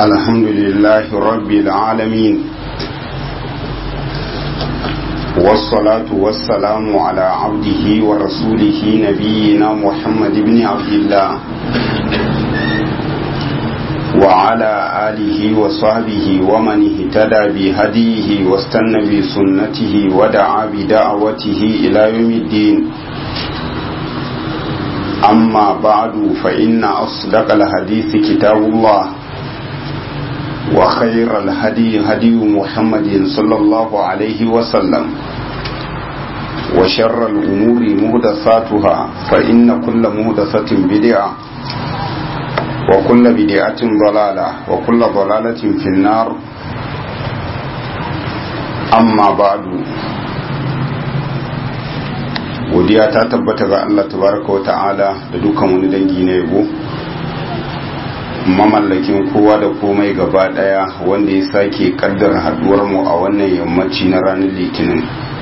الحمد لله رب العالمين والصلاة والسلام على عبده ورسوله نبينا محمد بن عبد الله وعلى آله وصحبه ومن اهتدى بهديه واستنى بسنته ودعا بدعوته إلى يوم الدين. أما بعد فإن أصدق الحديث كتاب الله وخير الهدي هدي محمد صلى الله عليه وسلم وشر الأمور محدثاتها فإن كل محدثة بدعة وكل بدعة ضلالة وكل ضلالة في النار. أما بعد godiya ta tabbata ga Allah tabaraka wa ta'ala da dukkan wani dangi na yabo, mamallakin kowa da komai gaba daya, wanda ya sake kaddara haduwar mu a wannan yammaci na ranar Litinin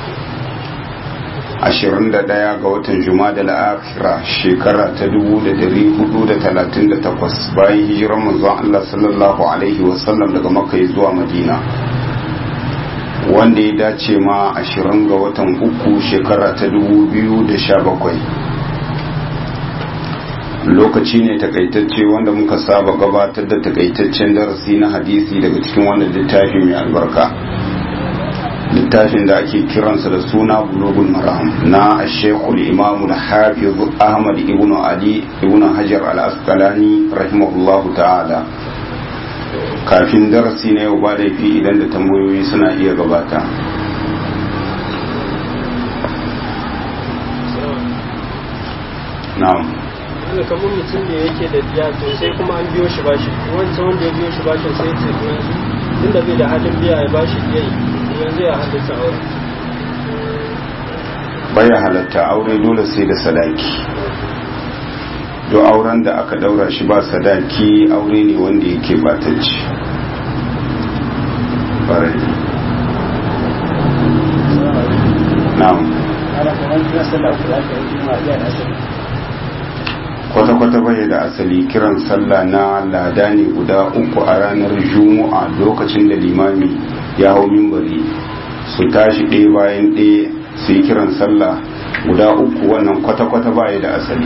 21 ga watan Jumadal Akhira shekara ta 1438 bayan hijirar manzon Allah sallallahu alaihi wasallam daga Makka zuwa Madina, wanda ya dace ma 20 ga watan uku shekara ta 2017. lokaci ne takaitacce wanda muka saba gabatar da takaitaccen darasi na hadisi daga cikin wannan littafi mai albarka, littafin da ake kiransa da suna Bulughul Maram na Sheikhul Imam al-Hafiz Ahmad ibn Ali ibn Hajar al-Asqalani rahimahullahu ta'ala. Kafin darasi na yau ba laifi idan da tambayoyi suna iya gabata. Na'am. Kamar mutum da yake da biya to sai kuma an biyo shi bashi, wancan wanda ya biyo shi bashi sai ya ce yanzu tunda bai da halin biya ya bashi yayi yanzu ya halatta aure. Baya halatta aure dole sai da sadaki. Do auren da aka daura shi ba sadaki aure ne wanda yake batacci. Barai. Na'am. Kwata-kwata bai da asali kiran sallah na lada ne guda uku a ranar Juma'a lokacin da limami ya hau mimbari su tashi ɗaya bayan ɗaya su yi kiran sallah guda uku, wannan kwata-kwata bai da asali.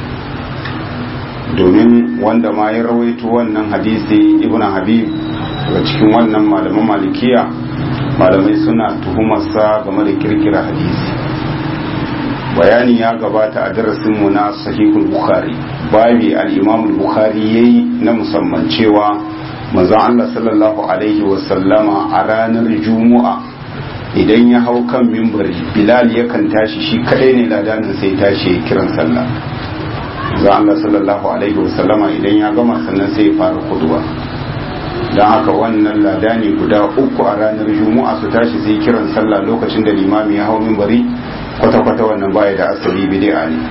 Domin wanda ma ya rawaito wannan hadisi Ibn Habib daga cikin wannan malaman malikiya, malamai suna tuhumarsa game da kirkira hadisi. Bayani ya gabata a darasinmu na Sahihul Bukhari, babi al-Imam al-Bukhari yayi na musamman cewa manzon Allah sallallahu alaihi wa sallama a ranar Juma'a idan ya hau kan mimbari, Bilal yakan tashi shi kadai ne ladanin sai tashi kiran sallah. Manzon Allah sallallahu alaihi wa sallama idan ya gama sannan sai ya fara khutba. Dan haka wannan ladani guda uku a ranar Juma'a su tashi sai kiran sallah lokacin da limami ya hau mimbari, kwata-kwata wannan baya da asali, bid'a ne.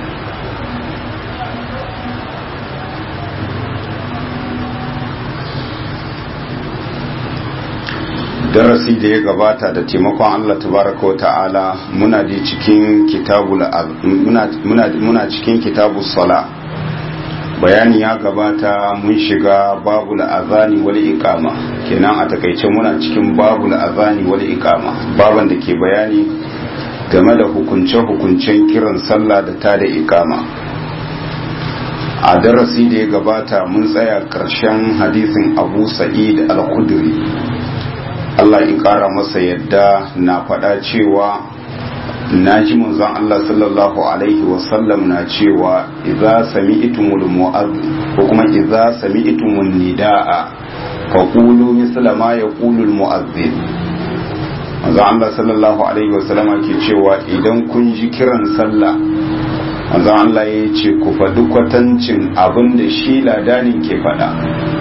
Darasi da ya gabata da taimakon Allah tabaraka wa ta'ala muna da cikin cikin kitabus sala. Bayani ya gabata mun shiga babul azani wal iqama, kenan a takaice muna cikin babul azani wal iqama, baban da ke bayani game da hukunce-hukuncen kiran sallah da ta da ikama. A darasi da ya gabata mun tsaya ƙarshen hadisin Abu Sa'id al-Khudri, Allah ya ƙara masa yadda, na faɗa cewa na ji manzon Allah sallallahu alaihi wasallam na cewa idza sami'tumul mu'adhdhin ko kuma idza sami'tumun nidaa faqulu misla ma yaqulu al-mu'adhdhin. manzo Allah sallallahu alaihi wasallam ke cewa idan kun ji kiran sallah, manzo Allah ya ce ku faɗi kwatancin abin da shi ladanin ke faɗa.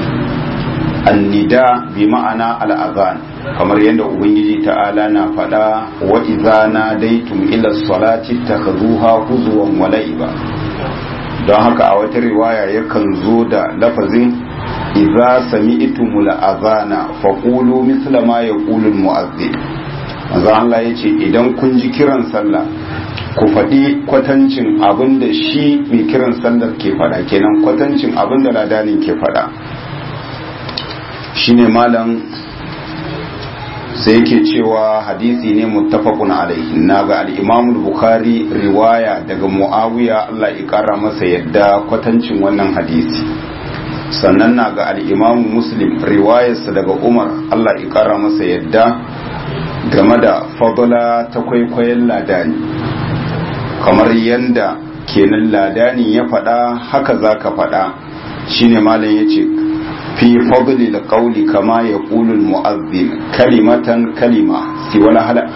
Annida bi ma'ana al'azan, kamar yadda ubangiji ta'ala na faɗa wa idza nadaitum ila salati takhuzuha huzwan wa la'iba. Don haka a wata riwaya yakan zo da lafazin idza sami'tumul azana faqulu misla ma yaqulu al-mu'adhdhin. manzo Allah ya ce idan kun ji kiran sallah ku faɗi kwatancin abin da shi mai kiran sallar ke faɗa, kenan kwatancin abin da ladanin ke faɗa. shine malam sai yake cewa hadisi ne muttafaqun alaihi. Naga al-Imam al-Bukhari riwaya daga Muawiya Allah ya kara masa yadda kwatancin wannan hadisi. Sannan naga al-Imam Muslim riwayarsa daga Umar Allah ya kara masa yadda game da fadla ta kwaikwayon ladani. Kamar yanda kenan ladani ya faɗa haka zaka faɗa. Shine malam yace في فضل القول كما يقول المؤذن كلمة كلمة سوى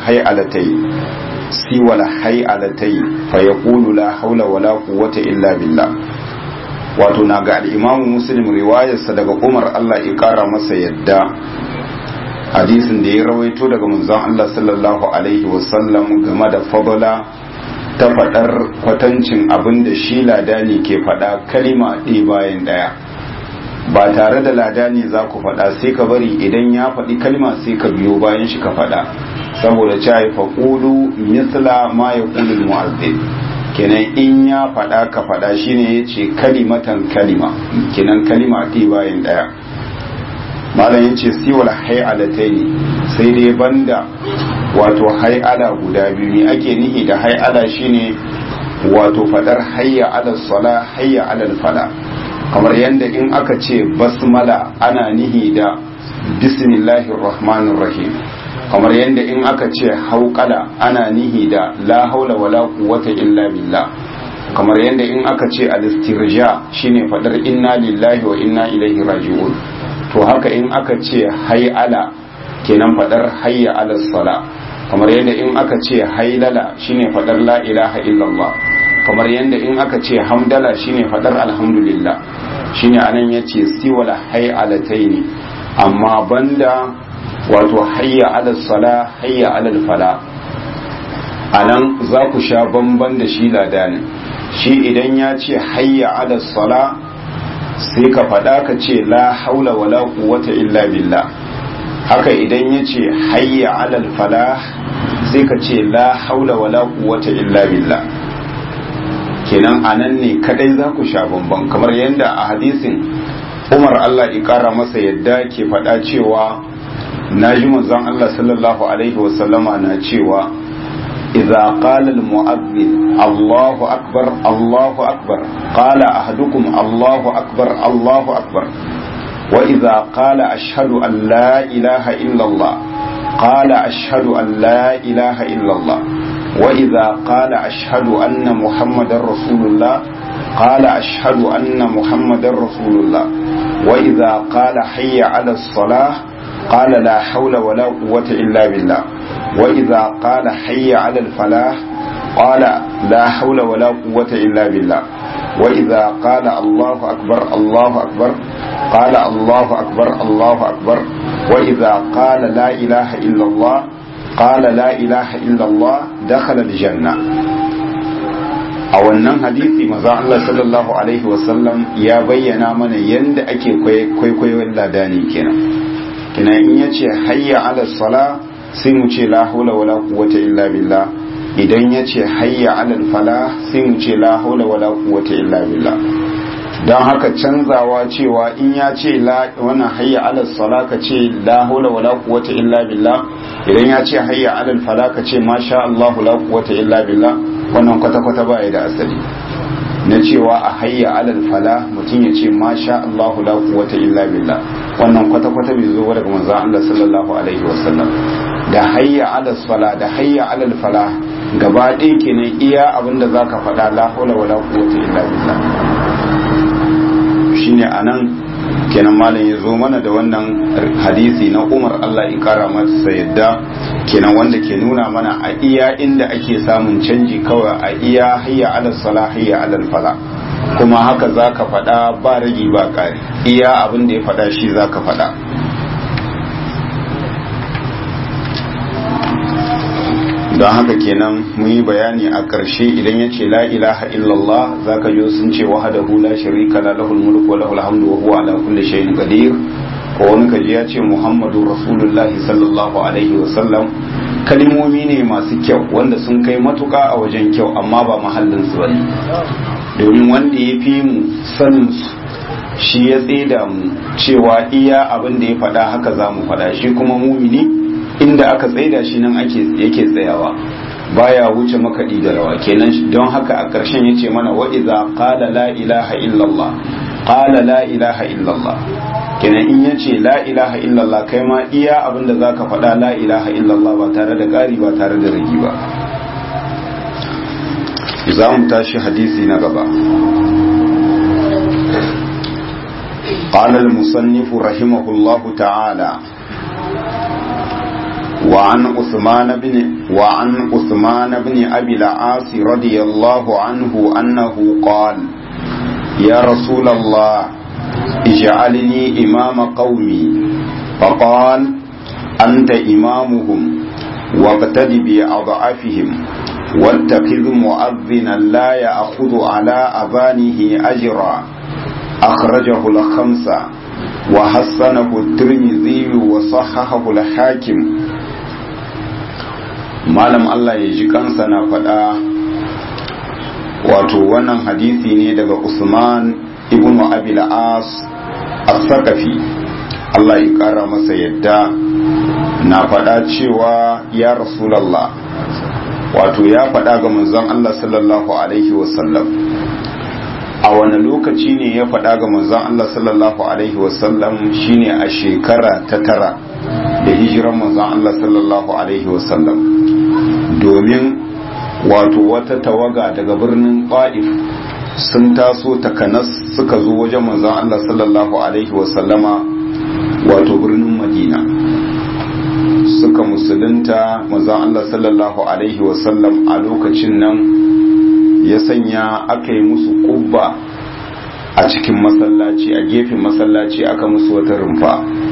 الحيئلتين فيقول لا حول ولا قوة إلا بالله. wato na ga al'imamu muslim riwayarsa daga Umar Allah ya kara masa yadda hadisin da ya rawaito daga manzon Allah sallallahu alaihi wasallam game da fadala ta faɗar kwatancin abin da shi ladani ke faɗa kalima ɗaya bayan ɗaya, ba tare da ladani za ku faɗa sai ka bari idan ya faɗi kalma sai ka biyo bayan shi ka faɗa, saboda cewa faqulu misla ma yaqulu al-mu'azzin. kenan in ya faɗa ka faɗa shine yace kalimatan kalima, kenan kalima ɗaya bayan ɗaya. malam yace siwal hay'alataini, sai dai banda wato hay'ala guda biyu. ne ake nihi da hay'ala shine wato faɗar hayya ala sala hayya ala fala. kamar yadda in aka ce basmala ana nihi da bismillahir rahmanir rahim, kamar yadda in aka ce hauqala ana nihi da la haula wala quwwata illa billah, kamar yadda in aka ce al-istirja shine fadar inna lillahi wa inna ilaihi raji'un. to haka in aka ce hayala kenan fadar hayya ala sala, kamar yadda in aka ce haylala shine fadar la ilaha illallah, kamar yadda in aka ce hamdala shine fadar alhamdulillah. shine anan yace siwala hay'alataini, amma banda wato hayya ala sala hayya ala fala. anan za ku sha bamban da shi ladanin. shi idan ya ce hayya ala sala sai ka fada ka ce la haula wala quwwata illa billah. haka idan ya ce hayya ala fala sai ka ce la haula wala quwwata illa billah. kenan anan ne kadai za ku sha bamban, kamar yadda a hadisin Umar Allah ya kara masa yadda ke faɗa cewa naji manzon Allah sallallahu alaihi wasallama na cewa idza qala al mu'adhdhin Allahu akbar Allahu akbar qala ahadukum Allahu akbar Allahu akbar wa idza qala ashhadu an la ilaha illa Allah qala ashhadu an la ilaha illa Allah وإذا قال أشهد أن محمد رسول الله قال أشهد أن محمد رسول الله وإذا قال حي على الصلاة قال لا حول ولا قوة إلا بالله وإذا قال حي على الفلاح قال لا حول ولا قوة إلا بالله وإذا قال الله أكبر الله أكبر قال الله أكبر الله أكبر وإذا قال لا إله إلا الله قال لا إله إلا الله دخل الجنة. a wannan hadisi maza Allah sallallahu alaihi wasallam ya bayyana mana yanda ake kwaikwayon ladani kenan in yace hayya ala sala sai mu ce la haula wala quwwata illa billah, idan yace hayya ala falah sai mu ce la haula wala quwwata illa billah. don haka canzawa cewa in ya ce wannan hayya ala sala ka ce la haula wala quwwata illa billah, idan ya ce hayya ala fala ka ce masha Allah la quwwata illa billah, wannan kwata-kwata baya da asali. na cewa a hayya ala fala mutum ya ce masha Allah la quwwata illa billah, wannan kwata-kwata bai zo daga manzon Allah sallallahu alaihi wasallam. da hayya ala sala da hayya ala fala gaba ɗaya kenan iya abinda zaka faɗa la haula wala quwwata illa billah. shine anan kenan malam ya zo mana da wannan hadisi na Umar Allah ya kara masa yadda kenan wanda ke nuna mana a iya inda ake samun canji kawai a iya hayya ala salah hayya ala fala, kuma haka zaka faɗa ba ragi ba ƙari, iya abin da ya faɗa shi zaka faɗa. don haka kenan mun yi bayani a ƙarshe idan ya ce la ilaha illallah zaka ji sun ce wahdahu la sharika la lahul mulku wa lahul hamdu wa huwa ala kulli shay'in qadir, ko wani kaji ya ce muhammadur rasulullah sallallahu alaihi wa sallam. kalmomi ne masu kyau wanda sun kai matuka a wajen kyau amma ba mahallin su bane, domin wanda ya fi mu sanin su shi ya tseda mu cewa iya abin da ya faɗa haka za mu faɗa, shi kuma mumini inda aka tsaida shi nan yake tsayawa, baya wuce makaɗi da rawa. kenan don haka a ƙarshen ya ce mana wa iza qala la ilaha illallah qala la ilaha illallah, kenan in yace la ilaha illallah kai ma iya abin da zaka faɗa la ilaha illallah ba tare da ƙari ba tare da ragi ba. za mu tashi hadisi na gaba. قال المصنف رحمه الله تعالى وعن عثمان بن أبي العاص رضي الله عنه أنه قال يا رسول الله اجعلني إمام قومي، فقال أنت إمامهم واقتد بأضعفهم واتخذ مؤذنا لا يأخذ على أذانه أجرا، أخرجه الخمسة وحسنه الترمذي وصححه الحاكم. malam Allah ya ji kansa na faɗa, wato wannan hadisi ne daga Usman ibn Abil As as-Saqafi, Allah ya ƙara masa yadda, na faɗa cewa ya Rasulullah, wato ya faɗa ga manzon Allah sallallahu alaihi wasallam. A wani lokaci ne ya faɗa ga manzon Allah sallallahu alaihi wasallam? Shine a shekara ta 9 da hijiran manzon Allah sallallahu alaihi wasallam, domin wato wata tawaga daga birnin Ta'if sun taso takanas suka zo wajen manzon Allah sallallahu alaihi wasallama wato birnin Madina, suka musulunta. manzon Allah sallallahu alaihi wasallam a lokacin nan ya sanya aka yi musu kubba a cikin masallaci, a gefen masallaci aka musu wata rumfa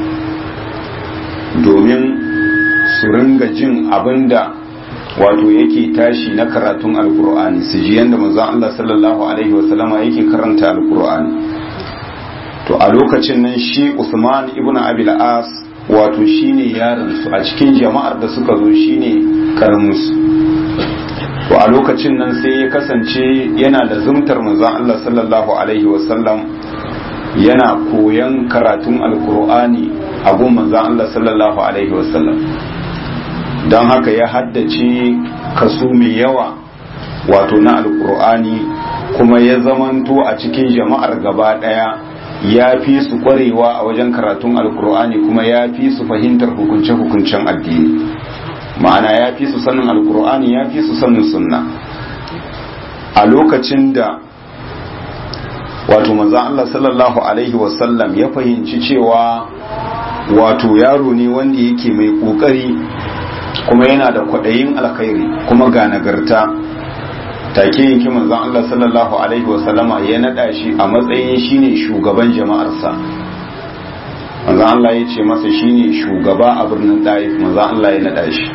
domin su ringa jin abinda wato yake tashi na karatun alkur'ani, su ji yadda manzon Allah sallallahu alaihi wasallama yake karanta alkur'ani. To a lokacin nan shi Usman ibn Abil As wato shine yaron su a cikin jama'ar da suka zo, shine karaminsu. To a lokacin nan sai ya kasance yana da zumtar manzon Allah sallallahu alaihi wasallam, yana koyan karatun alkur'ani a gun manzon Allah sallallahu alaihi wasallam, don haka ya haddace kaso mai yawa wato na alkur'ani, kuma ya zamanto a cikin jama'ar gaba daya ya fi su kwarewa a wajen karatun alkur'ani, kuma ya fi su fahimtar hukunce-hukuncen addini, ma'ana ya fi su sanin alkur'ani, ya fi su sanin sunna. A lokacin da wato manzon Allah sallallahu alaihi wasallam ya fahimci cewa wato yaro ne wanda yake mai kokari kuma yana da kwaɗayin alkhairi kuma ga nagarta, take yanki manzon Allah sallallahu alaihi wasallama ya nada shi a matsayin shine shugaban jama'arsa. manzon Allah ya ce masa shine shugaba a birnin Taif, manzon Allah ya nada shi.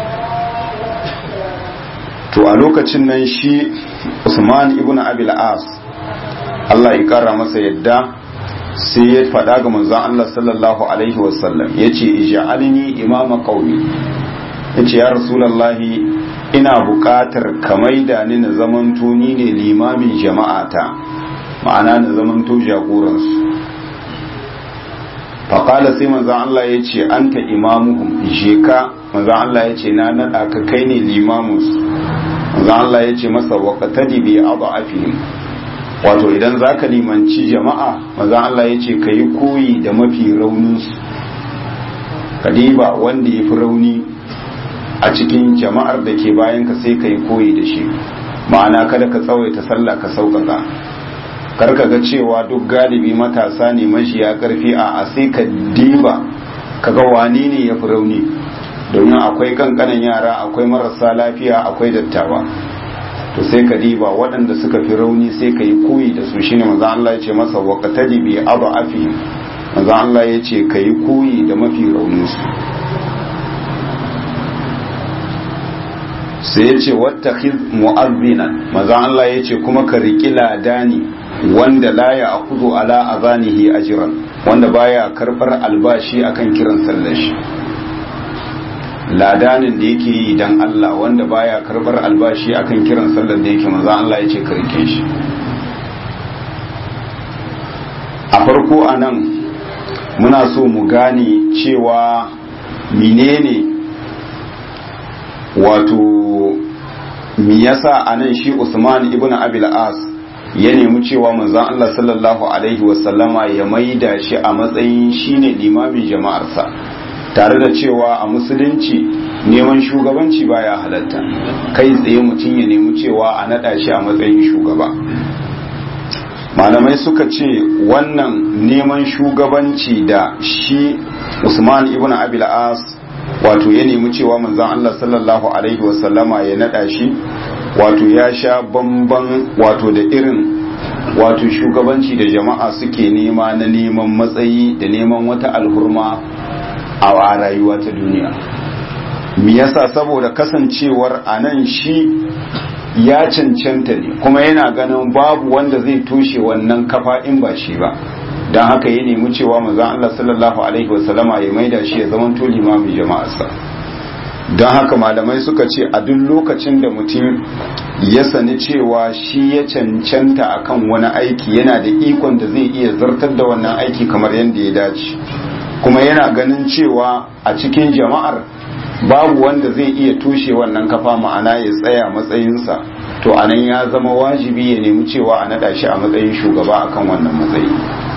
To a lokacin nan shi Usman ibn Abil As, Allah ya kara masa yadda, sai ya faɗa ga manzon Allah sallallahu alaihi wasallam, yace ij'alni imama qaumi, yace ya Rasulullahi ina buƙatar ka maida ni na zamanto ni ne limamin jama'ata, ma'ana na zamanto jagoransu. faƙala sai manzan Allah ya ce an ta imamuhum, je ka, manzan Allah ya ce na naɗa ka kai ne limamunsu. manzan Allah ya ce masa waƙatadi bi adhafihim, wato idan za ka limanci jama'a, manzan Allah ya ce ka yi koyi da mafi rauninsu, ka diba wanda ya fi rauni a cikin jama'ar da ke bayan ka sai ka yi koyi da shi, ma'ana kada ka tsawaita sallah ka sauƙaƙa. karka ga cewa duk galibi matasa ne mashiya karfi a sai ka diba kaga wani ne ya fi rauni, domin akwai kankanan yara, akwai marasa lafiya, akwai dattawa. to sai ka diba waɗanda suka fi rauni sai ka yi koyi da su. shine manzo Allah ya ce masa waqtadi bi adhafihim, manzo Allah ya ce ka yi koyi da mafi raunin su. sai ya ce wattakhiz mu'azzinan, manzo Allah ya ce kuma ka riƙi ladani wanda la ya akuzu ala azanihi ajran, wanda baya karbar albashi akan kiran sallar shi. ladanin da yake yi dan Allah, wanda baya karbar albashi akan kiran sallar da yake, manzo Allah yace karke shi. a farko anan muna so mu gane cewa menene wato mi yasa anan shi Usman ibn Abil As ya nemi cewa manzon Allah sallallahu alaihi wasallama ya maida shi a matsayin shine limamin jama'arsa, tare da cewa a musulunci neman shugabanci baya halatta kai tsaye mutum ya nemi cewa a nada shi a matsayin shugaba. Malamai suka ce wannan neman shugabanci da shi Usman ibn Abil As wato ya nemi cewa manzon Allah sallallahu alaihi wasallama ya nada shi, wato ya sha bamban wato da irin wato shugabanci da jama'a suke nema na neman matsayi da neman wata alhurma a rayuwa ta duniya. Me yasa? Saboda kasancewar anan shi ya cancanta ne kuma yana ganin babu wanda zai toshe wannan kafa in ba shi ba, don haka ya nemi cewa manzon Allah sallallahu alaihi wasallama ya maida shi ya zama to limamin jama'arsa. Don haka malamai suka ce a duk lokacin da mutum ya sani cewa shi ya cancanta akan wani aiki, yana da ikon da zai iya zartar da wannan aiki kamar yadda ya dace, kuma yana ganin cewa a cikin jama'ar babu wanda zai iya toshe wannan kafa, ma'ana ya tsaya matsayinsa, to anan ya zama wajibi ya nemi cewa a nada shi a matsayin shugaba akan wannan matsayi.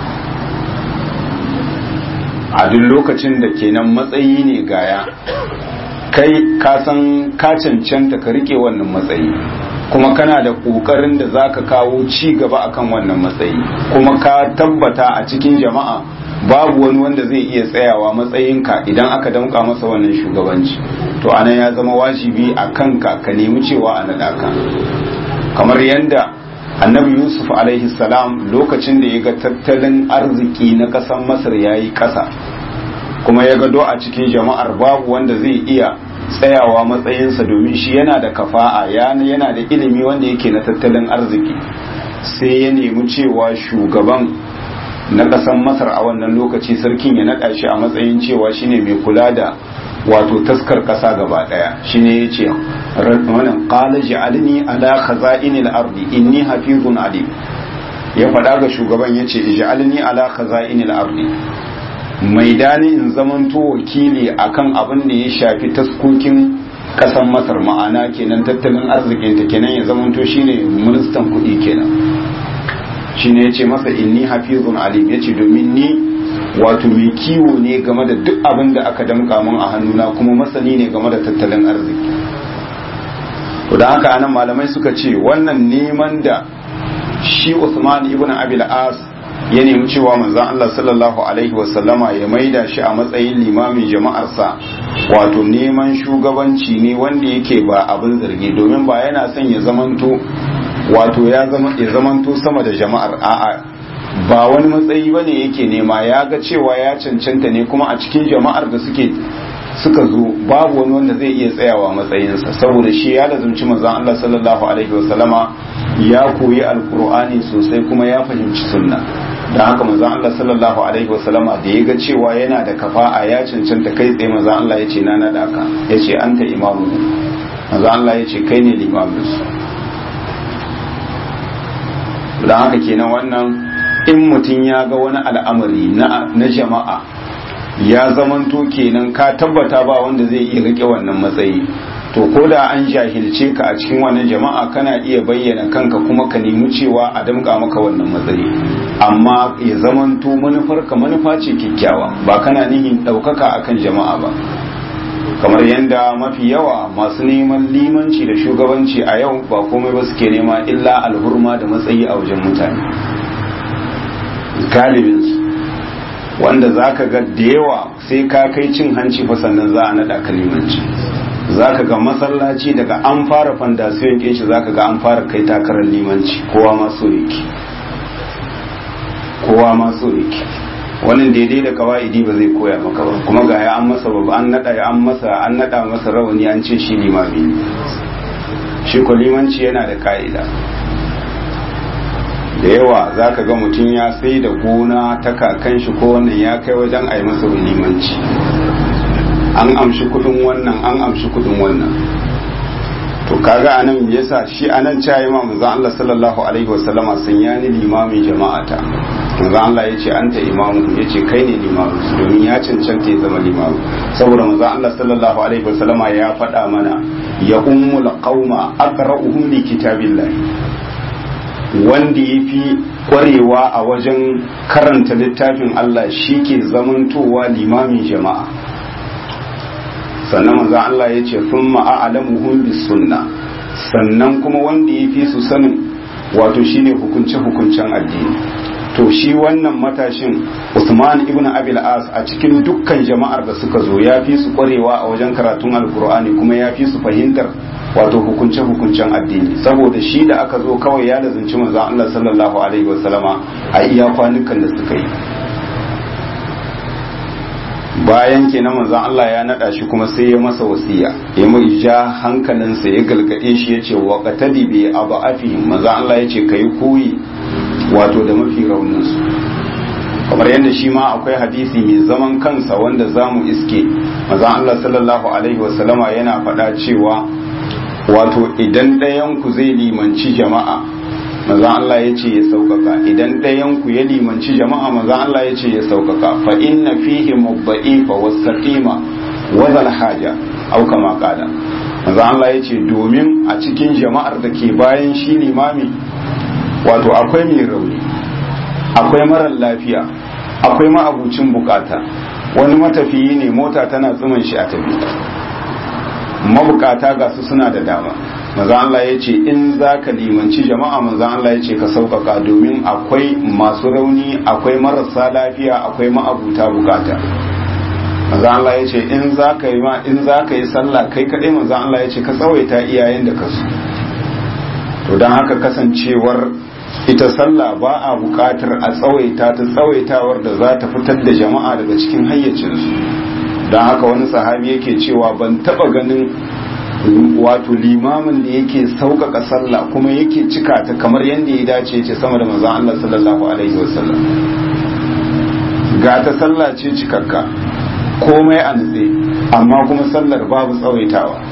A duk lokacin da kenan matsayi ne gaya, kai ka san ka cancanta ka rike wannan matsayi, kuma kana da kokarin da zaka kawo ci gaba akan wannan matsayi, kuma ka tabbata a cikin jama'a babu wani wanda zai iya tsayawa matsayinka idan aka damka masa wannan shugabanci, to anan ya zama wajibi a kanka ka nemi cewa a naɗa ka. Kamar yadda annabi Yusuf alaihi salam lokacin da ya ga tattalin arziki na ƙasar Masar ya yi ƙasa, kuma ya gado a cikin jama'ar babu wanda zai iya tsayawa matsayinsa domin shi yana da kafa'a, yana da ilimi wanda yake na tattalin arziki, sai ya nemi cewa shugaban na ƙasar Masar a wannan lokaci sarkin ya naɗa shi a matsayin cewa shine mai kula da wato taskar ƙasa gaba ɗaya. Shine yace wannan qala ja'alni ala khaza'inil ardi inni hafizun alim, ya faɗa ga shugaban yace ja'alni ala khaza'inil ardi, mai dani in zamanto wakili akan abin da ya shafi taskokin ƙasar Masar, ma'ana kenan tattalin arzikinta, kenan ya zamanto shine ministan kuɗi kenan. Shine yace masa inni hafizun alim, yace domin ni wato mai kiwo ne game da duk abin da aka damka mun a hannuna, kuma masani ne game da tattalin arziki. To da haka anan malamai suka ce wannan neman da shi Usman ibn Abil As ya nemi cewa manzon Allah sallallahu alaihi wasallama ya maida shi a matsayin limamin jama'arsa, wato neman shugabanci ne wanda yake ba abin zargi, domin ba yana son ya zamanto wato ya zamanto sama da jama'ar, a'a ba wani matsayi bane yake nema, ya ga cewa ya cancanta ne, kuma a cikin jama'ar da suka zo babu wani wanda zai iya tsayawa matsayinsa, saboda shi ya lazumci manzon Allah sallallahu alaihi wasallama, ya koyi alkur'ani sosai kuma ya fahimci sunna. da haka manzon Allah sallallahu alaihi wasallama da ya ga cewa yana da kafa'a ya cancanta kai tsaye, manzon Allah ya ce na nada ka, ya ce anta imamu, manzon Allah ya ce kai ne limamin su. da haka kenan wannan in mutum ya ga wani al'amari na jama'a ya zamanto kenan ka tabbata ba wanda zai iya rike wannan matsayi, to ko da an jahilce ka a cikin wannan jama'a kana iya bayyana kanka kuma ka nemi cewa a damƙa maka wannan matsayi, amma ya zamanto manufarka manufa ce kyakkyawa, ba kana nihin ɗaukaka akan jama'a ba. kamar yadda mafi yawa masu neman limanci da shugabanci a yau ba komai ba suke nema illa alhurma da matsayi a wajen mutane galibinsu, wanda za ka ga da yawa sai ka kai cin hanci fa sannan za a naɗa ka limanci. Za ka ga masallaci daga an fara fandasiyon shi za ka ga an fara kai takarar limanci, kowa maso yake, kowa maso yake. wannan daidai da kawaidi ba zai koya maka ba, kuma ga ya an masa babu an nada masa rawani an ce shi limami ne. Shi ko limanci yana da ka'ida da yawa, zaka ga mutum ya sai da gona ta kakan shi ko wannan ya kai wajen a yi masa limanci, an amshi kudin wannan an amshi kudin wannan. to kaga anan yasa shi anan cayi ma manzon Allah sallallahu alaihi wasallama sun yani limamin jama'ata, manzo Allah ya ce anta imamu, ya ce kai ne limamu, domin ya cancanta ya zama limamu, saboda manzo Allah sallallahu alaihi wasallama ya faɗa mana ya ummul qauma aqra'uhum li kitabillah, wanda ya fi kwarewa a wajen karanta littafin Allah shi ke zamantowa limamin jama'a. Sannan manzo Allah ya ce thumma a'lamuhum bis sunna, sannan kuma wanda ya fi su sanin wato shine hukunce-hukuncen addini. To shi wannan matashin Usman ibn Abil As a cikin dukkan jama'ar da suka zo ya fi su kwarewa a wajen karatun Alkur'ani, kuma ya fi su fahimtar wato hukunce-hukuncen addini, saboda shi da aka zo kawai ya lazimci manzon Allah sallallahu alaihi wasallama a iya kwanukan da suka yi. Bayan kenan manzon Allah ya nada shi kuma sai ya masa wasiya, ya mai ja hankalinsa, ya galgade shi, ya ce wa qatadi bi abafihim, manzon Allah ya ce kai koyi wato da mafi rauninsu. Kamar yadda shi ma akwai hadisi mai zaman kansa wanda zamu iske manzon Allah sallallahu alaihi wasallama yana faɗa cewa wato idan ɗayanku zai limanci jama'a, manzon Allah ya ce ya sauƙaƙa, idan ɗayanku ya limanci jama'a, manzon Allah ya ce ya sauƙaƙa, fa inna fihi mudda'ifa was-saqima wa zal haja au kama qala. Manzon Allah ya ce domin a cikin jama'ar da ke bayan shi limami wato akwai mai rauni, akwai marar lafiya, akwai ma'abucin bukata, wani matafiyi ne mota tana tsumin shi a tafi, mabukata ga su suna da dama. Manzo Allah ya ce in za ka limanci jama'a, manzo Allah ya ce ka sauƙaƙa, domin akwai masu rauni, akwai marasa lafiya, akwai ma'abuta bukata. Manzo Allah ya ce in za ka yi sallah kai kaɗai, manzo Allah ya ce ka tsawaita iyayen da ka so. To don haka kasancewar ita sallah ba a buƙatar a tsawaita ta tsawaitawar da za ta fitar da jama'a daga cikin hayyacinsu. Don haka wani sahabi yake cewa ban taɓa ganin wato limamin da yake sauƙaƙa sallah kuma yake cika ta kamar yadda ya dace ce sama da manzon Allah sallallahu alaihi wasallam. Ga ta sallah ce cikakka, komai a nutse, amma kuma sallar babu tsawaitawa.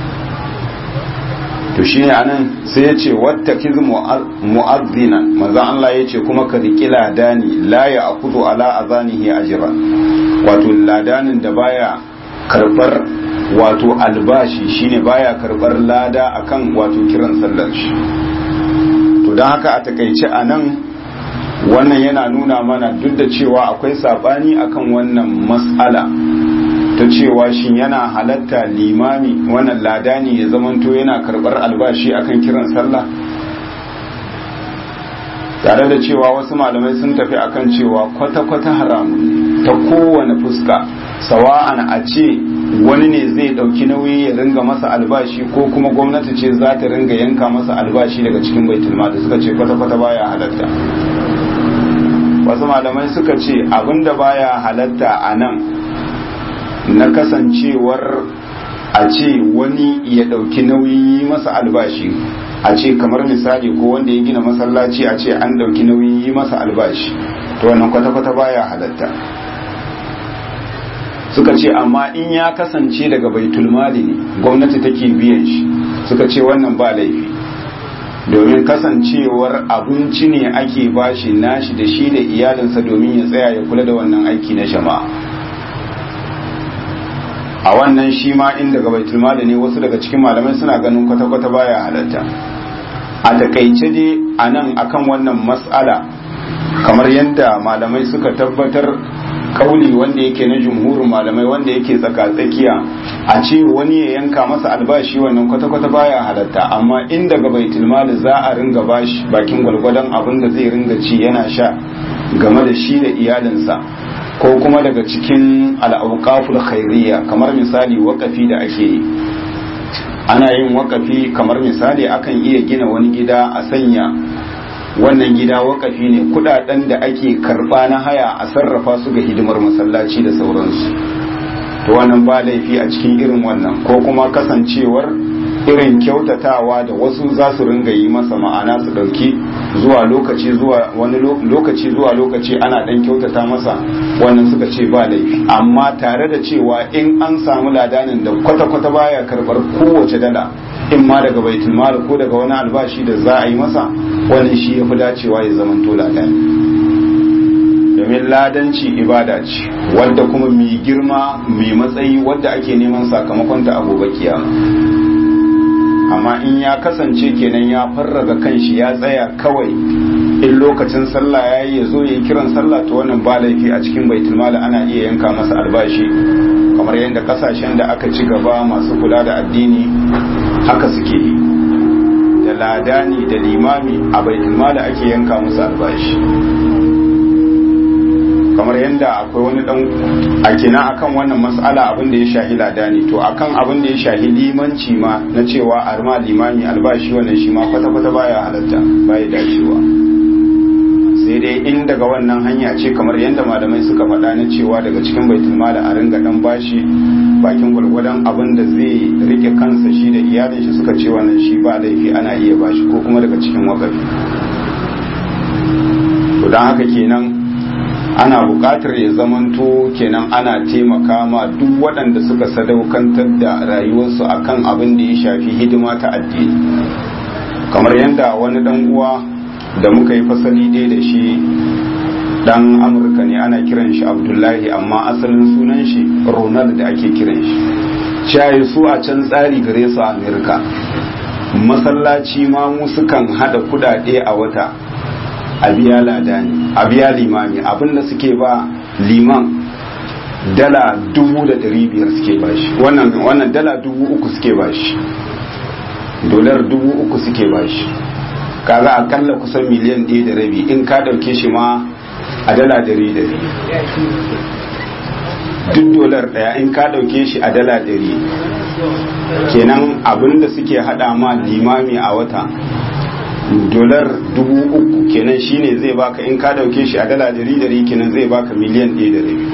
To shi ne anan sai ya ce wata kiz mu'azzinan, manzon Allah ya ce kuma ka riƙi ladani la ya akudu ala azanihi ajra, wato ladanin da baya karbar wato albashi, shine baya karbar lada akan wato kiran sallar shi. To don haka a takaice anan wannan yana nuna mana duk da cewa akwai sabani akan wannan mas'ala ta cewa shin yana halatta limami wannan ladani ya zamanto yana karbar albashi akan kiran sallah, tare da cewa wasu malamai sun tafi akan cewa kwata-kwata haramun ta kowane fuska, sawa'an a ce wani ne zai dauki nauyi ya ringa masa albashi ko kuma gwamnati ce za ta ringa yanka masa albashi daga cikin baitul mali, suka ce kwata-kwata baya halatta. Wasu malamai suka ce abinda baya halatta a nan na kasancewar a ce wani ya dauki nauyi masa albashi, a ce kamar misali ko wanda ya gina masallaci a ce an dauki nauyi masa albashi, to wannan kwata-kwata baya halatta. Suka ce amma in ya kasance daga baitul mali ne gwamnati take biyan shi, suka ce wannan ba laifi, domin kasancewar abinci ne ake bashi nashi da shi da iyalinsa domin ya tsaya ya kula da wannan aiki na jama'a. A wannan shi ma in daga baitul mali ne wasu daga cikin malamai suna ganin kwata-kwata baya halatta. A takaice dai a nan akan wannan mas'ala kamar yadda malamai suka tabbatar, kauli wanda yake na jumhurin malamai wanda yake tsaka-tsakiya, a ce wani ya yanka masa albashi wannan kwata-kwata baya halatta, amma in daga baitul mali za a ringa bashi bakin gwalgwadon abin da zai ringa ci yana sha game da shi da iyalinsa, ko kuma daga cikin al'auqaful khairiyya kamar misali wakafi da ake yi, ana yin wakafi kamar misali akan iya gina wani gida a sanya wannan gida wakafi ne, kudaden da ake karba na haya a sarrafa su ga hidimar masallaci da sauransu. To wannan ba laifi a cikin irin wannan, ko kuma kasancewar irin kyautatawa da wasu za su ringa yi masa, ma'ana su dauki zuwa lokaci zuwa wani lokaci zuwa lokaci ana dan kyautata masa, wannan suka ce ba laifi, amma tare da cewa in an samu ladanin da kwata-kwata baya karbar kowace dala, in ma daga baitul mal ko daga wani albashi da za a yi masa, wannan shi yafi dacewa ya zama to ladani. domin ladanci ibada ce wadda kuma mai girma mai matsayi wadda ake neman sakamakon ta a gobe kiyama. Amma in ya kasance kenan ya farraga kanshi ya tsaya kawai in lokacin sallah yayi ya zo ya kiran sallah, to wannan ba laifi a cikin baitul mal ana iya yanka masa albashi, kamar yadda kasashen da aka ci gaba masu kula da addini haka suke yi, da ladani da limami a baitul mal ake yanka musu albashi. Kamar yadda akwai wani dan akina akan wannan mas'ala abin da ya shahi ladani, to akan abin da ya shahi limanci ma na cewa arma limami albashi wannan shi ma kwata-kwata baya halatta, baya dacewa. Sai dai in daga wannan hanya ce kamar yadda malamai suka faɗa na cewa daga cikin baitul mal a ringa dan bashi bakin gwargwadon abin da zai rike kansa shi da iyalin shi, suka ce wannan shi ba laifi ana iya bashi, ko kuma daga cikin wakafi. To dan haka kenan ana buƙatar ya zamanto kenan ana taimaka ma duk waɗanda suka sadaukantar da rayuwarsu akan abin da ya shafi hidima ta addini. Kamar yadda wani dan uwa da muka yi fasali ɗaya da shi dan Amurka ne, ana kiran shi Abdullahi amma asalin sunan shi Ronald da ake kiran shi. Shayi su a can tsari gare su a Amerika, masallaci ma mu sukan hada kudade a wata a biya ladani, a biya limami, abinda suke ba liman dala 500 suke bashi, wannan dala 3,000 suke bashi, dolar 3,000 suke bashi, kaga akalla kusan miliyan 1.5 in ka dauke shi ma a dala 100. Duk dolar daya in ka dauke shi a dala 100, kenan abinda suke hada ma limami a wata dolar 3,000 kenan shine zai baka, in ka dauke shi a dala 100 kenan zai baka miliyan 1.5.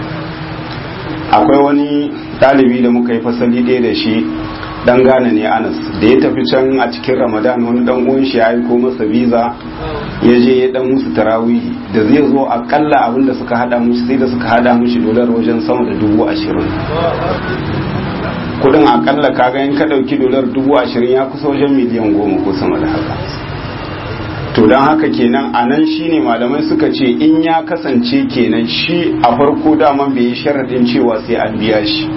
Akwai wani ɗalibi da muka yi fasali ɗaya da shi dan Ghana ne, Anas, da ya tafi can a cikin Ramadan wani dan uwan shi ya aiko masa visa ya je ya dan musu tarawihi, da zai zo akalla abinda suka hada mushi sai da suka hada mushi dolar wajen sama da 20,000. kudin akalla kaga in ka dauki dolar 20,000 ya kusa wajen miliyan 10 ko sama da haka. To don haka kenan a nan shine malamai suka ce in ya kasance kenan shi a farko daman bai yi sharadin cewa sai an biya shi,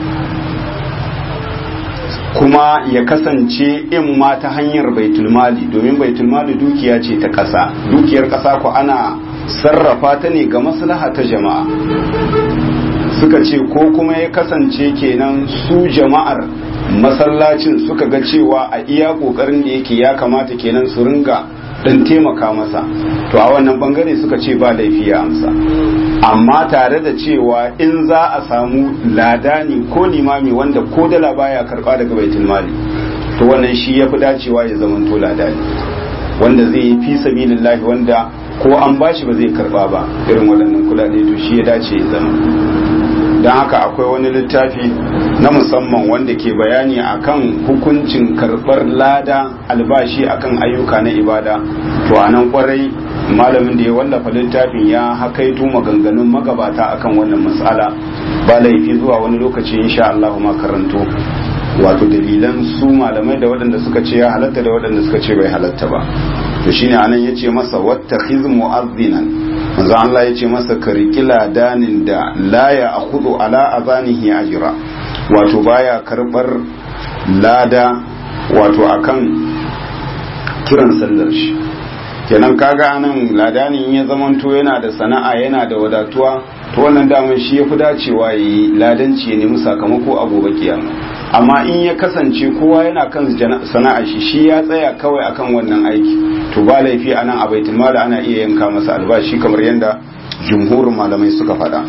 kuma ya kasance in ma ta hanyar baitulmali, domin baitulmali dukiya ce ta kasa, dukiyar kasa ko ana sarrafa ta ne ga maslaha ta jama'a. Suka ce ko kuma ya kasance kenan su jama'ar masallacin suka ga cewa a iya kokarin da yake ya kamata kenan su ringa dan taimaka masa, to a wannan bangare suka ce ba laifi ya amsa, amma tare da cewa in za a samu ladani ko limami wanda ko dala baya karba daga baitul mali, to wannan shi yafi dacewa ya zama to ladani wanda zai yi fi sabilillahi, wanda ko an bashi ba zai karba ba irin waɗannan kudade, to shi ya dace ya zama. don haka akwai wani littafi na musamman wanda ke bayani akan hukuncin karbar lada albashi akan ayyuka na ibada, to anan kwarai malamin da ya wallafa littafin ya hakaito maganganun magabata akan wannan matsala. Ba laifi zuwa wani lokaci insha Allah ma karanto wato dalilan su malamai da waɗanda suka ce ya halatta da waɗanda suka ce bai halatta ba. To shine anan yace masa wattakhiz mu'azzinan, manzo Allah yace masa ka riki ladanin da la ya akhudhu ala azanihi ajra, wato baya karbar lada wato akan kiran sallar shi. Kenan kaga anan ladanin ya zamanto yana da sana'a yana da wadatuwa, to wannan daman shi yafi dacewa yayi ladanci ya nemi sakamako a gobe kiyama. Amma in ya kasance kowa yana kan sana'a shi ya tsaya kawai akan wannan aiki, to ba laifi anan a baitul mal ana iya yanka masa albashi kamar yadda jumhurin malamai suka faɗa.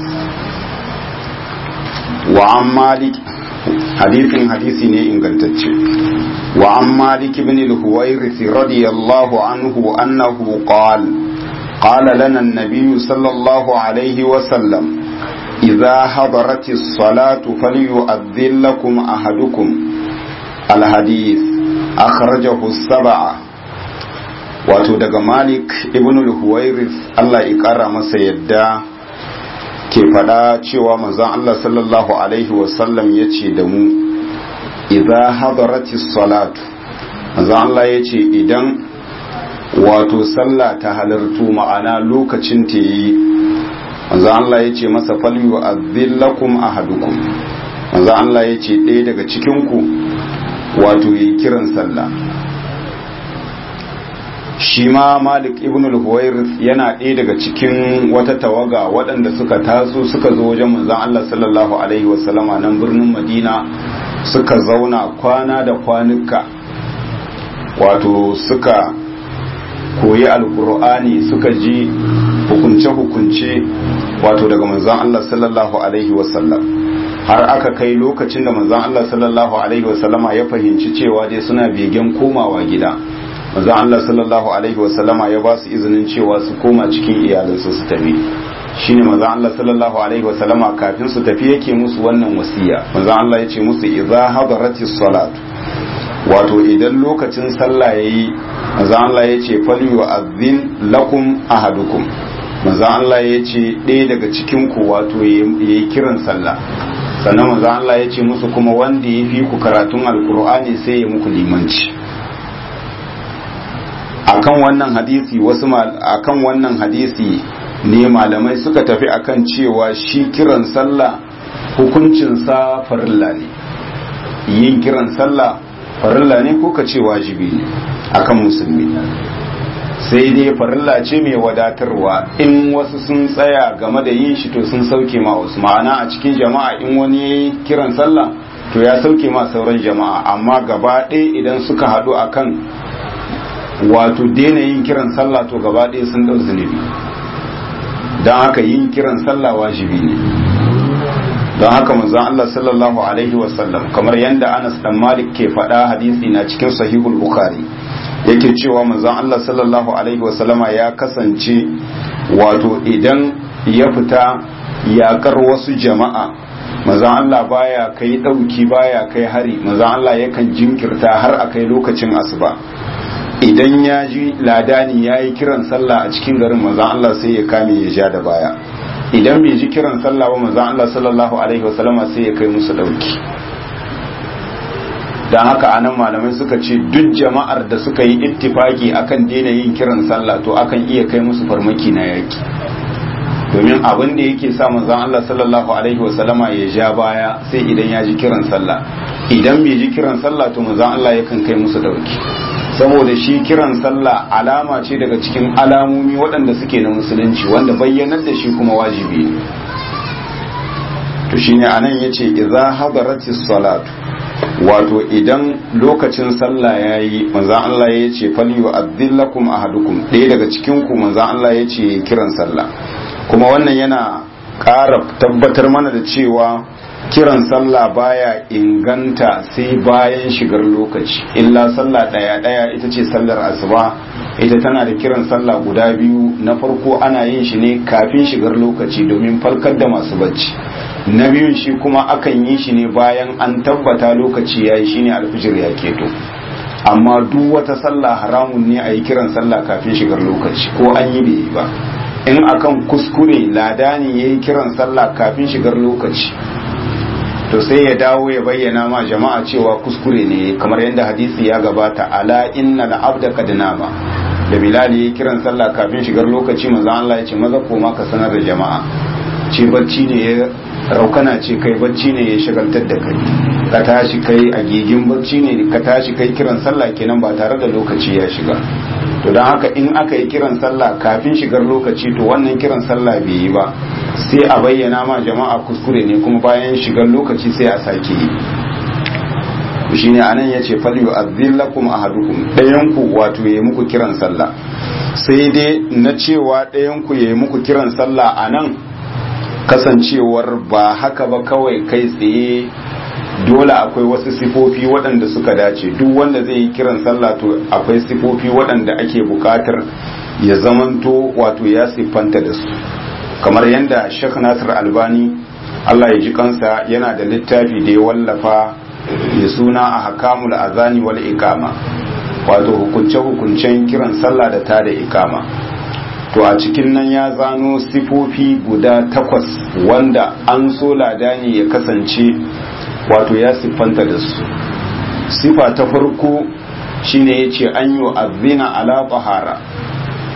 Wa an Malik, hadisi ne ingantacce. Wa an Malik ibn al-Huwairith radiyallahu anhu annahu qala lana an-nabiy sallallahu alaihi wa sallam إذا حضرت الصلاة فليؤذن لكم أحدكم. الحديث أخرجه السبعة. wato daga Malik ibn al-Huwairith Allah ya kara masa yadda ke fada cewa manzon Allah sallallahu alaihi wasallam yace da mu idza hadaratis salatu, manzon Allah yace idan wato sallah ta halartu ma'ana lokacin ta yi manzo Allah ya ce masa falyu azillakum ahadukum, manzo Allah ya ce ɗaya daga cikinku wato yi kiran sallah. Shi ma Malik ibn al-Huwairith yana ɗaya daga cikin wata tawaga waɗanda suka taso suka zo wajen manzon Allah sallallahu alaihi wasallama nan birnin Madina, suka zauna kwana da kwanuka, wato suka koyi alkur'ani, suka ji hukunce-hukunce wato daga manzon Allah sallallahu alaihi wasallam, har aka kai lokacin da manzon Allah sallallahu alaihi wasallama ya fahimci cewa dai suna begen komawa gida. manzon Allah sallallahu alaihi wasallama ya ba su izinin cewa su koma cikin iyalansu su tafi. Shine manzon Allah sallallahu alaihi wasallama kafin su tafi yake musu wannan wasiya. Manzon Allah ya ce musu idza hadaratis salat, wato idan lokacin sallah yayi, manzon Allah ya ce falyu'adhdhin lakum ahadukum, manzon Allah ya ce ɗaya daga cikin ku wato yayi kiran sallah. Sannan manzon Allah ya ce musu kuma wanda ya fi ku karatun alkur'ani sai ya muku limanci. Akan wannan hadisi ne malamai suka tafi akan cewa shi kiran sallah hukuncinsa farilla ne. Yin kiran sallah farilla ne ko ka ce wajibi ne akan musulmi, sai dai farilla ce mai wadatarwa. In wasu sun tsaya game da yin shi to sun sauke ma wasu, ma'ana a cikin jama'a in wani kiran sallah to ya sauke ma sauran jama'a, amma gaba ɗaya idan suka haɗu akan wato daina yin kiran sallah to gaba ɗaya sun ɗau zunubi. don haka yin kiran sallah wajibi ne. don haka manzon Allah sallallahu alaihi wasallam kamar yadda Anas dan Malik ke faɗa, hadisi na cikin sahihul Bukhari, yake cewa manzon Allah sallallahu alaihi wasallama ya kasance wato idan ya fita yaƙar wasu jama'a, manzon Allah baya kai ɗauki baya kai hari, manzon Allah yakan jinkirta har a kai lokacin asuba. Idan ya ji ladani ya yi kiran sallah a cikin garin, manzon Allah sai ya kame ya ja da baya. Idan bai ji kiran sallah ba, manzon Allah sallallahu alaihi wasallama sai ya kai musu dauki. Dan haka anan malamai suka ce duk jama'ar da suka yi ittifaki akan daina yin kiran sallah to akan iya kai musu farmaki na yaki. Domin abin da yake sa manzon Allah sallallahu alaihi wasallama ya ja baya sai idan ya ji kiran sallah. Idan bai ji kiran sallah to manzon Allah yakan kai musu dauki. Saboda shi kiran sallah alama ce daga cikin alamomi waɗanda suke na musulunci, wanda bayyanar da shi kuma wajibi ne. To shine anan yace idza hadaratis salatu, wato idan lokacin sallah yayi, manzon Allah yace falyu'adhillakum ahadukum, ɗaya daga cikin ku manzon Allah yace kiran sallah. Kuma wannan yana ƙara tabbatar mana da cewa kiran sallah baya inganta sai bayan shigar lokaci, illa sallah ɗaya ita ce sallar asuba. Ita tana da kiran sallah guda biyu, na farko ana yin shi ne kafin shigar lokaci domin farkar da masu bacci, na biyun shi kuma akan yi shi ne bayan an tabbata lokaci ya yi, shine alfijir ya keto. Amma duk wata sallah haramun ne a yi kiran sallah kafin shigar lokaci, ko an yi bai yi ba. In akan kuskure ladani ya yi kiran sallah kafin shigar lokaci, to sai ya dawo ya bayyana ma jama'a cewa kuskure ne, kamar yadda hadisi ya gabata, ala inna al-abda qad nama. Da Bilal ya kiran sallah kafin shigar lokaci, manzon Allah ya ce maza koma ka sanar da jama'a, ce bacci ne ya raukana, ce kai bacci ne ya shagaltar da kai, ka tashi kai a gigin bacci ne ka tashi kai kiran sallah kenan ba tare da lokaci ya shiga. To don haka in aka yi kiran sallah kafin shigar lokaci, to wannan kiran sallah bai yi ba, sai a bayyana ma jama'a kuskure ne, kuma bayan shigar lokaci sai a sake yi. Shine anan yace falyu'adhillakum ahadukum, ɗayan ku wato yayi muku kiran sallah. Sai dai na cewa ɗayan ku yayi muku kiran sallah anan kasancewar ba haka ba kawai kai tsaye, dole akwai wasu sifofi waɗanda suka dace. Duk wanda zai yi kiran sallah to akwai sifofi waɗanda ake buƙatar ya zamanto wato ya siffanta da su, kamar yadda Sheikh Nasir Albani Allah ya ji kansa yana da littafi da ya wallafa mai suna Ahkamul Azani wal Iqama, wato hukunce-hukuncen kiran sallah da ta da iqama. To a cikin nan ya zano sifofi guda 8 wanda an so ladani ya kasance wato ya siffanta da su. Sifa ta farko shine yace an yi azina ala tahara,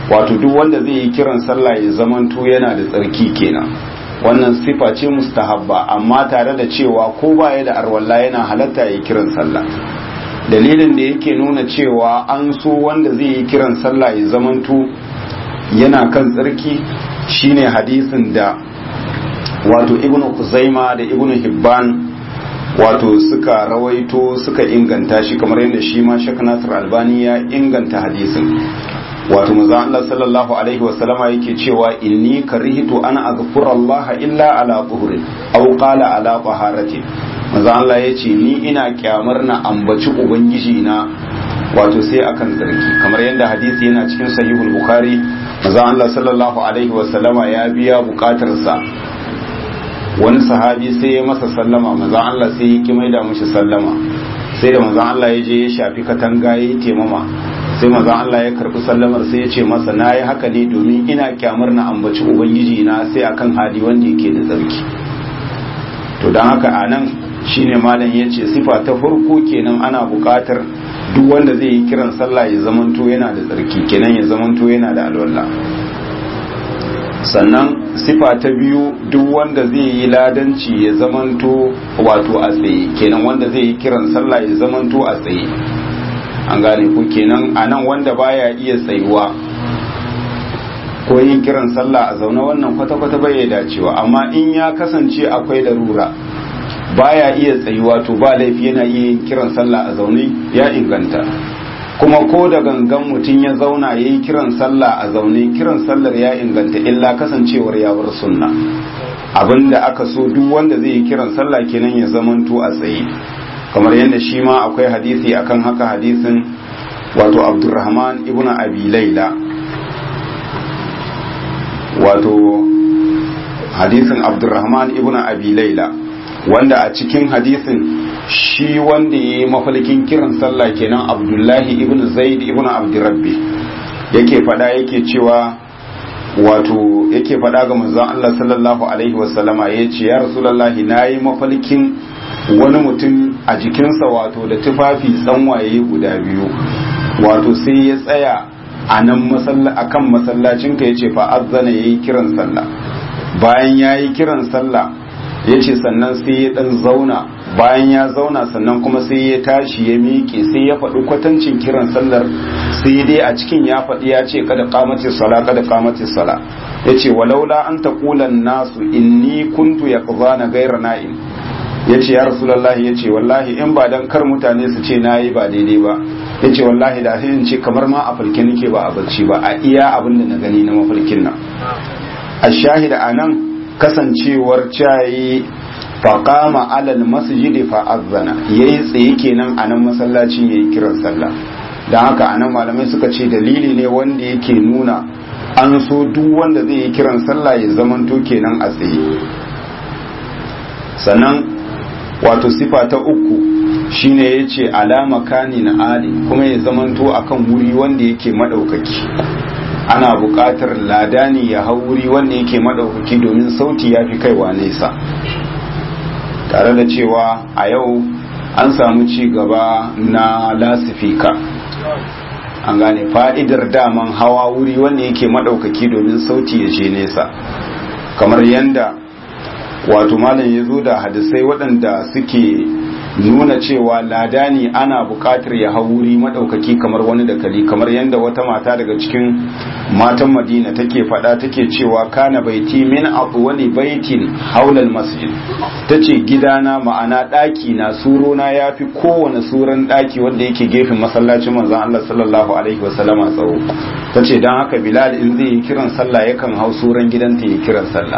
wato duk wanda zai yi kiran sallah ya zamanto yana da tsarki kenan, wannan sifa ce mustahabba, amma tare da cewa ko baya da arwalla yana halatta ya yi kiran sallah. Dalilin da yake nuna cewa an so wanda zai yi kiran sallah ya zamanto yana kan tsarki shine hadisin da wato ibnu Kuzaima da ibnu Hibban wato suka rawaito suka inganta shi, kamar yadda shi ma Sheikh Nasir Albani ya inganta hadisin. Wato manzo Allah sallallahu alaihi wasallama yake cewa inni karihtu an aghfira Allah illa ala tuhrin aw qala ala taharati. Manzo Allah yace ni ina kyamar na ambaci ubangiji na wato sai akan tsarki, kamar yadda hadisi yana cikin sahihul bukhari. Manzo Allah sallallahu alaihi wasallama ya biya bukatarsa, wani sahabi sai ya masa sallama, manzo Allah sai ya ki maida mishi sallama, sai da manzo Allah ya je ya shafi katanga ya temama, sai manzo Allah ya karbi sallamar sai ya ce masa nayi haka ne domin ina kyamar na ambaci ubangiji na sai akan hali wanda yake da tsarki. To dan haka anan shine malam yace sifa ta farko kenan ana buƙatar duk wanda zai yi kiran sallah ya zamanto yana da tsarki, kenan ya zamanto yana da alwala. Sannan sifa ta biyu, duk wanda zai yi ladanci ya zamanto wato a tsaye, kenan wanda zai yi kiran sallah ya zamanto a tsaye. An gane ku, kenan anan wanda baya iya tsayuwa ko yin kiran sallah a zaune wannan kwata-kwata bai dacewa, amma in ya kasance akwai larura baya iya tsayuwa to ba laifi yana iya yin kiran sallah a zaune ya inganta. Kuma ko da gangan mutum ya zauna ya yi kiran sallah a zaune, kiran sallar ya inganta, illa kasancewar ya bar sunna. Abinda aka so duk wanda zai yi kiran sallah kenan ya zamanto a tsaye, kamar yadda shi ma akwai hadisi akan haka, hadisin wato Abdurrahman ibn Abi Layla, wato hadisin Abdurrahman ibn Abi Layla, wanda a cikin hadisin shi wanda ya yi mafalkin kiran sallah kenan Abdullahi ibn Zaid ibn Abdurrabbi yake fada, yake cewa wato yake fada ga manzon Allah sallallahu alaihi wasallama, yace ya Rasulullahi nayi mafalkin wani mutum a jikinsa wato da tufafi tsanwaye guda biyu, wato sai ya tsaya a nan akan masallacinka, yace fa azzana yayi kiran sallah. Bayan yayi kiran sallah yace sannan sai ya dan zauna, bayan ya zauna sannan kuma sai ya tashi ya miƙe, sai ya faɗi kwatancin kiran sallar, sai dai a cikin ya faɗi ya ce kada qamatis sala kada qamatis sala, yace walaula an taqula nasu inni kuntu yaqzana ghayra na'im. Yace ya rasulullahi, yace wallahi in ba dan kar mutane su ce nayi ba daidai ba, yace wallahi da sai in ce kamar ma a falke nake ba a barci ba, a iya abin da na gani na mafalkin nan. A shahida anan kasancewar cayi faƙama alal masjidi fa'azzana, yayi tsaye kenan a nan masallacin yayi kiran sallah. Don haka anan malamai suka ce dalili ne wanda yake nuna an so duk wanda zai yi kiran sallah ya zamanto kenan a tsaye. Sannan wato sifa ta uku shine yace alama kani na ali, kuma ya zamanto akan wuri wanda yake madaukaki. Ana buƙatar ladani ya hau wuri wanda yake madaukaki domin sauti ya fi kaiwa nesa, tare da cewa a yau an samu ci gaba na lasifika. An gane fa'idar daman hawa wuri wanda yake madaukaki domin sauti ya je nesa, kamar yanda wato malam ya zo da hadisai waɗanda suke nuna cewa ladani ana buƙatar ya hau wuri madaukaki kamar wani dakali, kamar yadda wata mata daga cikin matan Madina take faɗa, take cewa kana baiti min wani baitin haulal masjid, tace gidana ma'ana ɗaki na surona yafi kowane suran ɗaki wanda yake gefen masallacin manzon Allah sallallahu alaihi wasallama tsawo. Tace dan haka Bilal in zai yi kiran sallah yakan hau suran gidanta ya kiran sallah.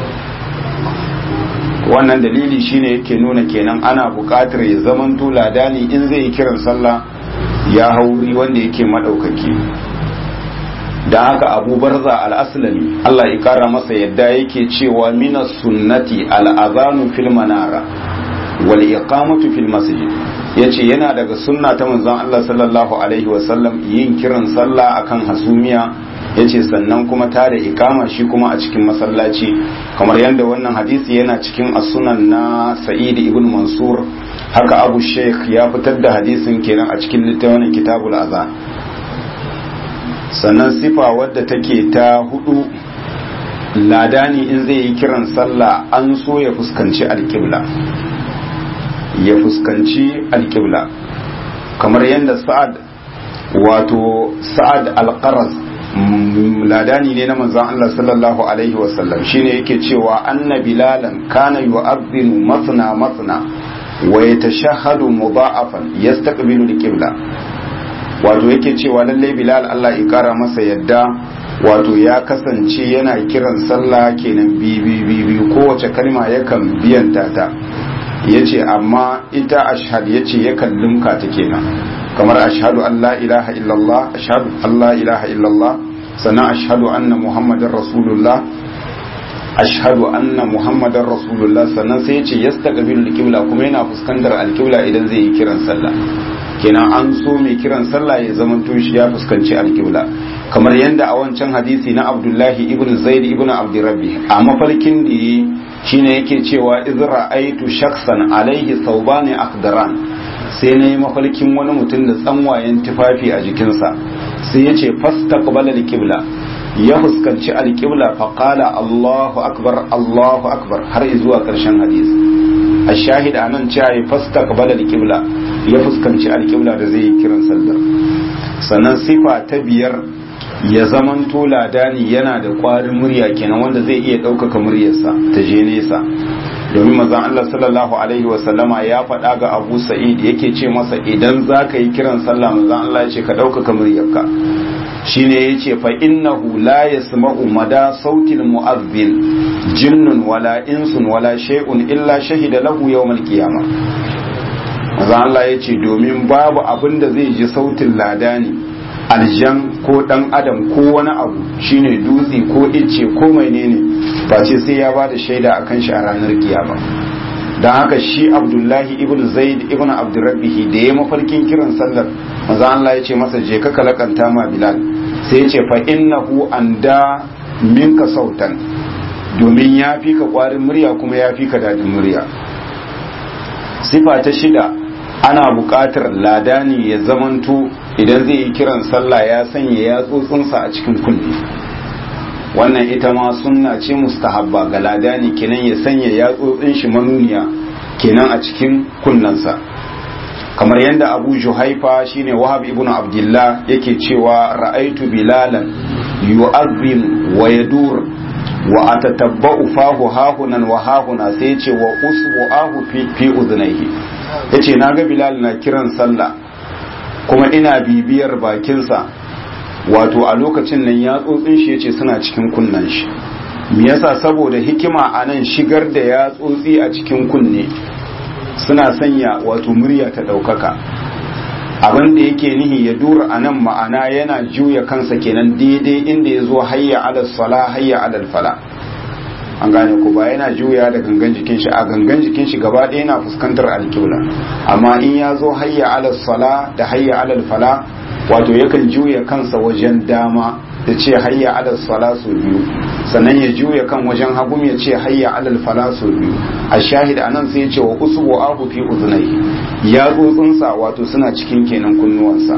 Wannan dalili shine yake nuna kenan ana buƙatar ya zamanto ladani in zai yi kiran sallah ya hauri wanda yake madaukaki. Da haka Abu Barza al-Aslami Allah ya kara masa yadda yake cewa minas sunnati al-adhanu fil manara wal iqamatu fil masjid, yace yana daga sunna ta manzon Allah sallallahu alaihi wasallam yin kiran sallah akan hasumiya, yace sannan kuma tada ikama shi kuma a cikin masallaci, kamar yadda wannan hadisi yana cikin as-sunan na Sa'id ibn Mansur. Haka Abu Sheikh ya fitar da hadisin kenan a cikin littafin Kitabul Azan. sannan sifa wadda take ta hudu, ladani in zai yi kiran sallah an so ya fuskanci alƙibla, ya fuskanci alƙibla kamar yadda sa'ad al-qaraz ladani ne na manzon Allah sallallahu alaihi wasallam shine yake cewa anna bilalan kana yu'adhdhinu masna wa yatashahhadu mudha'afan yastaqbilu al-qibla. Wato yake cewa lalle Bilal Allah ya kara masa yadda wato ya kasance yana kiran sallah kenan biyu kowace kalma yakan biyanta ta, yace amma ita ashhad yace yakan limka ta kenan, kamar ashhadu an la ilaha illallah, ashhadu an la ilaha illallah, sannan ashhadu anna muhammadar rasulullah, ashhadu anna muhammadar rasulullah, sannan sai yace yastaqbilu al-qibla, kuma yana fuskantar al-qibla idan zai yi kiran sallah. Kenan an so mai kiran sallah ya zamanto shi ya fuskanci al-qibla, kamar yadda a wancan hadisi na Abdullahi ibn Zaid ibn Abdurrabbi a mafarkin da yi shine yake cewa izra aitu shaksan alaihi thawbani aqdaran, sai nayi mafarkin wani mutum da tsanwayen tufafi a jikinsa, sai yace fastaqbala al-qibla, ya fuskanci al-qibla fa qala Allahu akbar har zuwa karshen hadisi. a shahid anan cewa ya fastaqbala al-qibla, ya fuskanci al-qibla da zai yi kiran sallar. Sannan sifa ta biyar, ya zamanto ladani yana da ƙwarin murya kenan wanda zai iya ɗaukaka muryarsa ta je nesa, domin manzon Allah sallallahu alaihi wa sallama ya faɗa ga Abu Sa'id yake ce masa idan za ka yi kiran sallah manzon Allah ya ce ka ɗaukaka muryarka, shine yace fa innahu la yasma'u mada sautil mu'adhdhin jinnun wala insun wala shay'un illa shahida lahu yawmal qiyamah. manzon Allah yace domin babu abin da zai ji sautin ladani, aljan ko dan adam ko wani abu shine dutse ko icce ko menene, face sai ya bada shaida akan shi a ranar kiyama. dan haka shi Abdullahi ibn Zaid ibn Abdurrabbihi da ya mafarkin kiran sallar, manzo Allah ya ce masa je ka kalakanta ma Bilal, sai ya ce fa innahu anda minka sautan, domin ya fi ka kwarin murya kuma ya fi ka dadin murya. Sifa ta shida, ana buƙatar ladani ya zamanto idan zai yi kiran sallah ya sanya yatsotsinsa a cikin kunne. Wannan ita ma sunna ce mustahabba ga ladani kenan ya sanya yatsotsin shi manuniya kenan a cikin kunnensa, kamar yadda Abu Juhaifa shine Wahab ibn Abdullah yake cewa ra'aitu bilalan yu'azzim wa yadur wa atatabba'u fahu hahunan wa hahuna, sai ce wa usbu'ahu fi udhnayhi, yace naga Bilal na kiran sallah kuma ina bibiyar bakinsa, wato a lokacin nan yatsotsin shi yace suna cikin kunnan shi. Me yasa? saboda hikima anan shigar da yatsotsi a cikin kunne suna sanya wato murya ta daukaka. Abin da yake nihi ya dura anan ma'ana yana juya kansa kenan daidai inda ya zo hayya ala sala hayya ala fala. An gane ku, ba yana juya da gangan jikin shi, a gangan jikin shi gaba ɗaya yana fuskantar alƙibla, amma in ya zo hayya ala sala da hayya ala fala, wato yakan juya kansa wajen dama ya ce hayya ala sala sau biyu, sannan ya juya kan wajen hagu ya ce hayya ala fala sau biyu. A shahid anan sai ya ce wa usbu ahu fi udhnayhi, ya tsotsinsa wato suna cikin kenan kunnuwansa.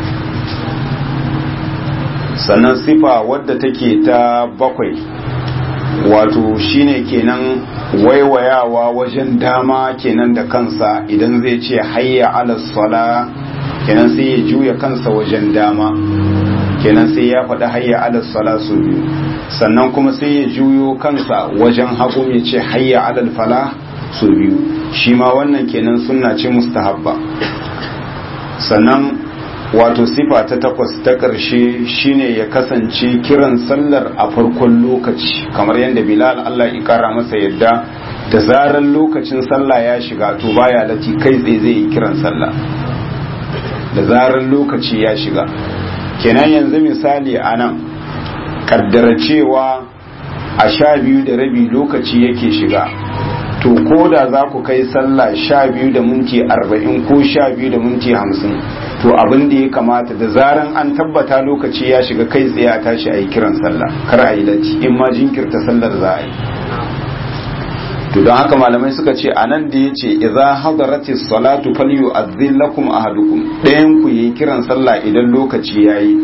Sannan sifa wadda take ta bakwai, wato shine kenan waiwayawa wajen dama kenan da kansa idan zai ce hayya ala sala, kenan sai ya juya kansa wajen dama, kenan sai ya faɗi hayya ala sala su biyu, sannan kuma sai ya juyo kansa wajen hagu ya ce hayya ala fala su biyu. Shi ma wannan kenan sunna ce mustahabba. Sannan wato sifa ta takwas ta ƙarshe shine ya kasance kiran sallar a farkon lokaci, kamar yadda Bilal Allah ya kara masa yadda da zarar lokacin sallah ya shiga to baya lati, kai tsaye zai yi kiran sallah da zarar lokaci ya shiga. Kenan yanzu misali a nan kaddara cewa a 12:30 lokaci yake shiga, to ko da za ku kai sallah 12:40 ko 12:50, to abin da ya kamata da zaran an tabbata lokaci ya shiga kai tsaye a tashi a yi kiran sallah, kar a yi latti, in ma jinkirta sallar za a yi. To don haka malamai suka ce a nan da ya ce idza hadaratis salatu falyu'adhdhin lakum ahadukum, ɗayan ku yi kiran sallah idan lokaci yayi,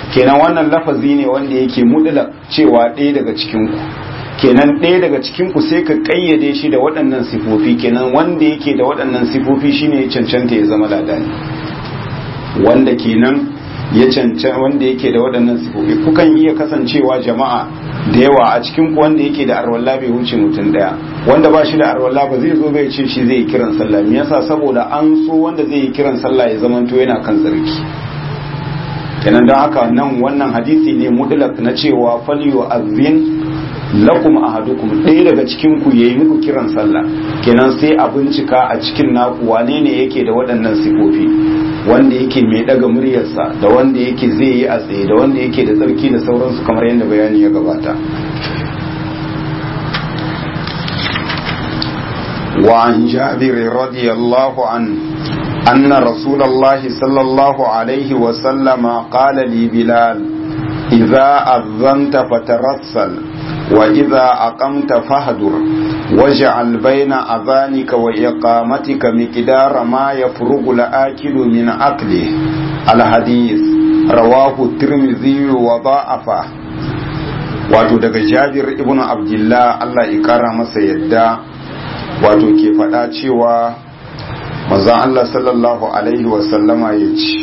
kenan wannan lafazi ne wanda yake mudlaq cewa ɗaya daga cikin ku kenan ɗaya daga cikin ku sai ka kayyade shi da waɗannan sifofi, kenan wanda yake da waɗannan sifofi shine ya cancanta ya zama ladani, wanda kenan ya cancanta wanda yake da waɗannan sifofi. Kukan iya kasancewa jama'a da yawa a cikin ku wanda yake da arwalla bai wuce mutum daya, wanda ba shi da arwalla ba zai zo bai ce shi zai yi kiran sallah. Me yasa? saboda an so wanda zai yi kiran sallah ya zamanto yana kan tsarki. kenan don haka nan wannan hadisi ne mutlaq na cewa falyu azin lakum ahadukum, ɗaya daga cikin ku yayi muku kiran sallah. kenan sai a bincika a cikin naku wane ne yake da waɗannan sifofi, wanda yake mai daga muryarsa, da wanda yake zai yi a tsaye, da wanda yake da tsarki da sauransu, kamar yadda bayani ya gabata. وعن جابر رضي الله عنه أن رسول الله صلى الله عليه وسلم قال لبلال إذا أذنت فترسل وإذا أقمت فاهدر واجعل بين أذانك وإقامتك مقدار ما يفرغ الآكل من أكله. الحديث رواه الترمذي وضاعفه. wato daga Jabir ibn Abdullah Allah ya kara masa yadda wato ke faɗa cewa manzon Allah sallallahu alaihi wasallama ya ce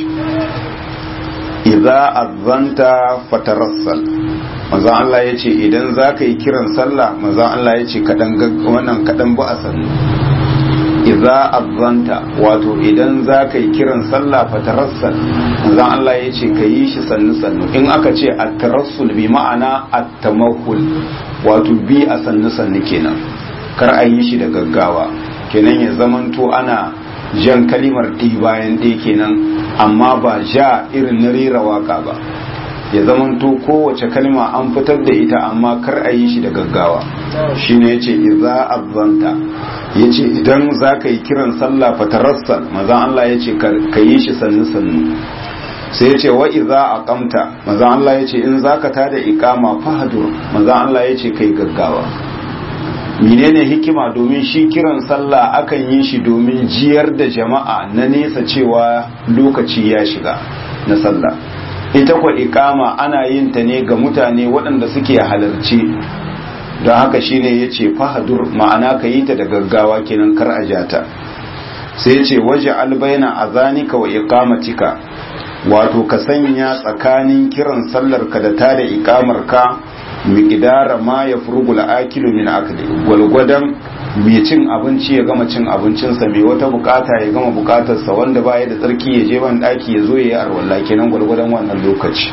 idza azanta fatarassal, manzon Allah ya ce idan za ka yi kiran sallah, manzon Allah ya ce kaɗan ba a sannu. idza azanta wato idan za ka yi kiran sallah fatarassal, manzon Allah ya ce ka yi shi sannu sannu. in aka ce at-tarassul bi ma'ana at-tamahul, wato bi a sannu sannu kenan, kar a yi shi da gaggawa, kenan ya zamanto ana jan kalimar ɗi bayan ɗaya kenan, amma ba ja irin na rera waka ba, ya zamanto kowace kalma an fitar da ita amma kar a yi shi da gaggawa. shine yace idza azanta, yace idan zaka yi kiran sallah fatarassal, manzon Allah yace ka yi shi sannu sannu. sai yace wa idza aqamta, manzon Allah yace in zaka tada iqama fahdur, manzon Allah yace kai gaggawa. menene hikima? domin shi kiran sallah akan yi shi domin jiyar da jama'a na nesa cewa lokaci ya shiga na sallah. ita kwa iqama ana yin ta ne ga mutane waɗanda suke halarci, don haka shine yace fahadur, ma'ana ka yi ta da gaggawa kenan kar a jata. sai yace waje albaina azanika wa iqamatika, wato ka sanya tsakanin kiran sallar ka da tada iqamar ka miqdara ma yafrugu al-akilu min akli, gwalgwadan mai cin abinci ya gama cin abincinsa, mai wata bukata ya gama bukatarsa, wanda baya da tsarki ya je ban daki ya zo ya yi arwalla, kenan gwalgwadan wannan lokaci.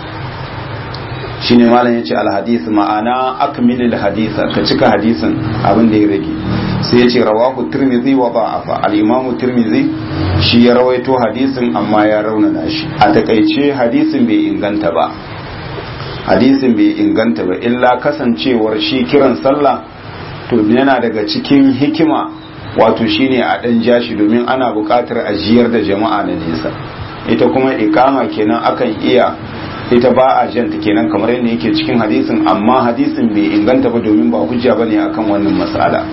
shine malam yace al-hadith ma'ana akmilil hadisa, ka cika hadisin abin da ya rage. sai yace rawahu tirmidhi wa da'afa, al-imam tirmidhi shi ya rawaito hadisin amma ya raunana shi. a takaice hadisin bai inganta ba, illa kasancewar shi kiran sallah to yana daga cikin hikima, wato shine a dan jashi domin ana buƙatar ajiyar da jama'a na nesa. ita kuma iqama kenan akan iya, ita ba a janta kenan kamar yadda yake cikin hadisin, amma hadisin bai inganta ba domin ba hujja bane akan wannan mas'ala.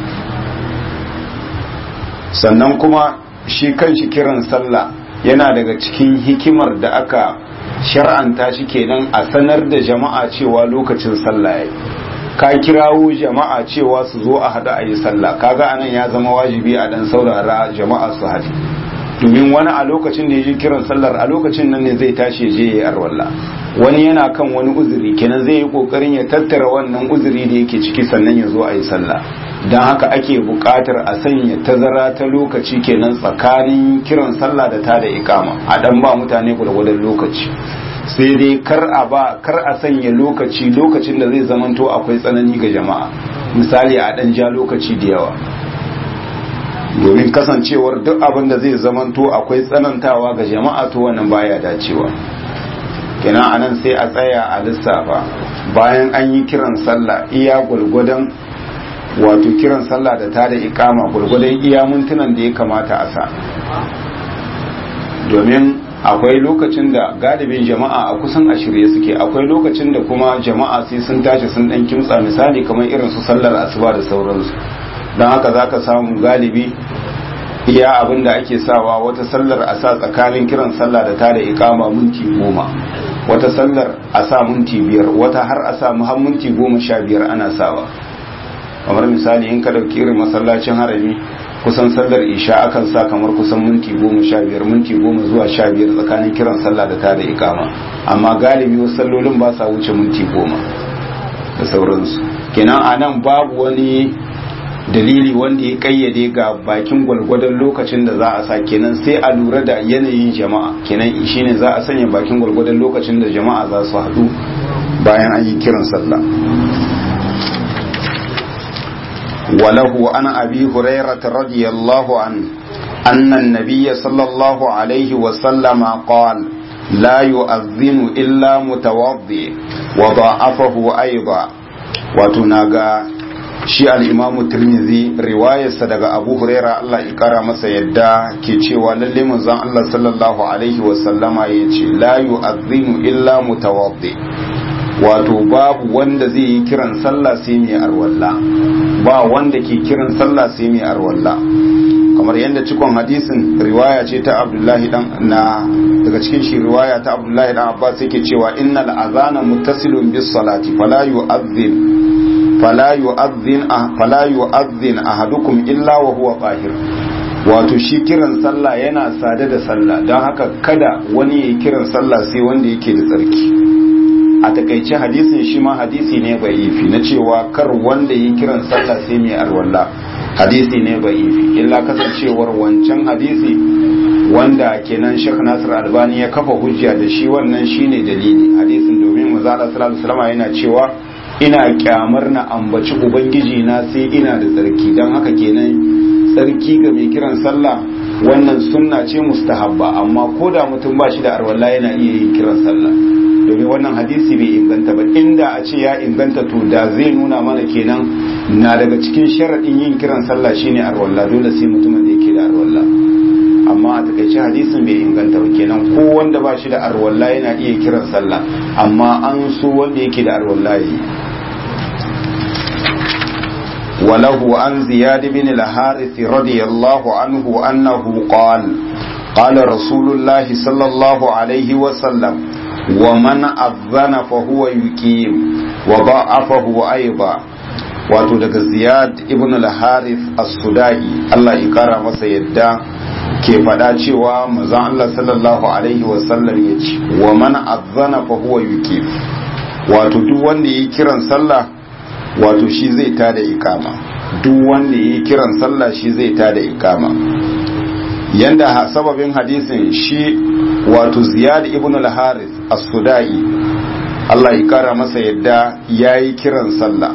sannan kuma shi kanshi kiran sallah yana daga cikin hikimar da aka shar'anta shi kenan a sanar da jama'a cewa lokacin sallah yayi. ka kirawo jama'a cewa su zo a hada a yi sallah, kaga anan ya zama wajibi a dan saurara jama'a su haɗu, domin wani a lokacin da ya ji kiran sallar a lokacin nan ne zai tashi je ya yi arwalla, wani yana kan wani uzuri, kenan zai yi kokarin ya tattara wannan uzuri da yake ciki sannan ya zo a yi sallah. don haka ake buƙatar a sanya tazara ta lokaci kenan tsakanin kiran sallah da ta da ikama, a dan ba mutane gwargwadon lokaci. sai dai kar a sanya lokacin da zai zamanto akwai tsanani ga jama'a, misali a dan ja lokaci da yawa, domin kasancewar duk abin da zai zamanto akwai tsanantawa ga jama'a to wannan baya dacewa. kenan anan sai a tsaya a lissafa bayan an yi kiran sallah iya gwargwadon, wato kiran sallah da ta da ikama gwargwadon iya mintunan da ya kamata a sa, domin akwai lokacin da galibin jama'a a kusan a shirye suke, akwai lokacin da kuma jama'a sai sun tashi sun dan kimtsa, misali kamar irin su sallar asuba da sauransu. don haka zaka samu galibi iya abin da ake sawa wata sallar a sa tsakanin kiran sallah da ta da ikama minti 10, wata sallar a sa minti 5, wata har a sa har minti 15 ana sawa. Kamar misali in ka dauki irin masallacin harami kusan sallar isha akan sa kamar kusan minti 15, minti 10 zuwa 15 tsakanin kiran sallah da ta da ikama, amma galibi wasu sallolin ba sa wuce minti 10 da sauransu. Kenan a nan babu wani dalili wanda ya kayyade ga bakin gwalgwadon lokacin da za a sa, kenan sai a lura da yanayin jama'a, kenan shine za a sanya bakin gwalgwadon lokacin da jama'a za su haɗu bayan an yi kiran sallah. وله عن أبي هريرة رضي الله عنه أن النبي صلى الله عليه وسلم قال لا يؤذن إلا متوضئ وضعفه أيضا. وتناغا shi al-Imam Tirmidhi riwayarsa daga Abu Huraira Allah ya kara masa yadda ke cewa lalle manzon Allah sallallahu alaihi wa sallama yace la yu'adhdhinu illa mutawaddi, wato babu wanda zai yi kiran sallah sai mai arwalla, ba wanda ke kiran sallah sai mai arwalla. Kamar yadda cikon hadisin riwaya ce ta Abdullahi daga cikin shi riwaya ta Abdullahi dan Abbas yake cewa innal azana muttasilun bis salati fala yu'adhdhin ahadukum illa wa huwa qahir. Wato shi kiran sallah yana sade da sallah, don haka kada wani ya kiran sallah sai wanda yake da tsarki. A takaice hadisin shi ma hadisi ne ba'ifi na cewa kar wanda ya kiran sallah sai mai arwalla, hadisi ne ba'ifi, illa kasancewar wancan hadisi wanda kenan Sheikh Nasir Albani ya kafa hujja da shi, wannan shine dalili hadisin, domin manzo Allah sallallahu alaihi wasallam yana cewa ina kyamar na ambaci ubangiji na sai ina da tsarki, don haka kenan tsarki ga mai kiran sallah wannan sunna ce mustahabba, amma ko da mutum ba shi da arwalla yana iya yin kiran sallah, domin wannan hadisi bai inganta ba. Inda a ce ya inganta to da zai nuna mana kenan na daga cikin sharaɗin yin kiran sallah shine arwalla, dole sai mutumin da yake da arwalla, amma a takaice hadisin bai inganta ba. Kenan ko wanda ba shi da arwalla yana iya kiran sallah, amma an so wanda yake da arwalla yayi. وله عن زياد بن الحارث رضي الله عنه أنه قال رسول الله صلى الله عليه وسلم ومن أذن فهو يقيم وضعفه أيضا. wato daga Ziyad ibn al-Harith as-Sudai Allah ya kara masa yadda ke faɗa cewa manzon Allah sallallahu alaihi wasallam ya ce wa man azzana fa huwa yuqim, wato duk wanda yi kiran sallah wato shi zai tada ikama, duk wanda yi kiran sallah shi zai tada ikama. Yanda sababin hadisin shi wato Ziyad ibn al-Harith as-Sudai Allah ya kara masa yadda yayi kiran sallah,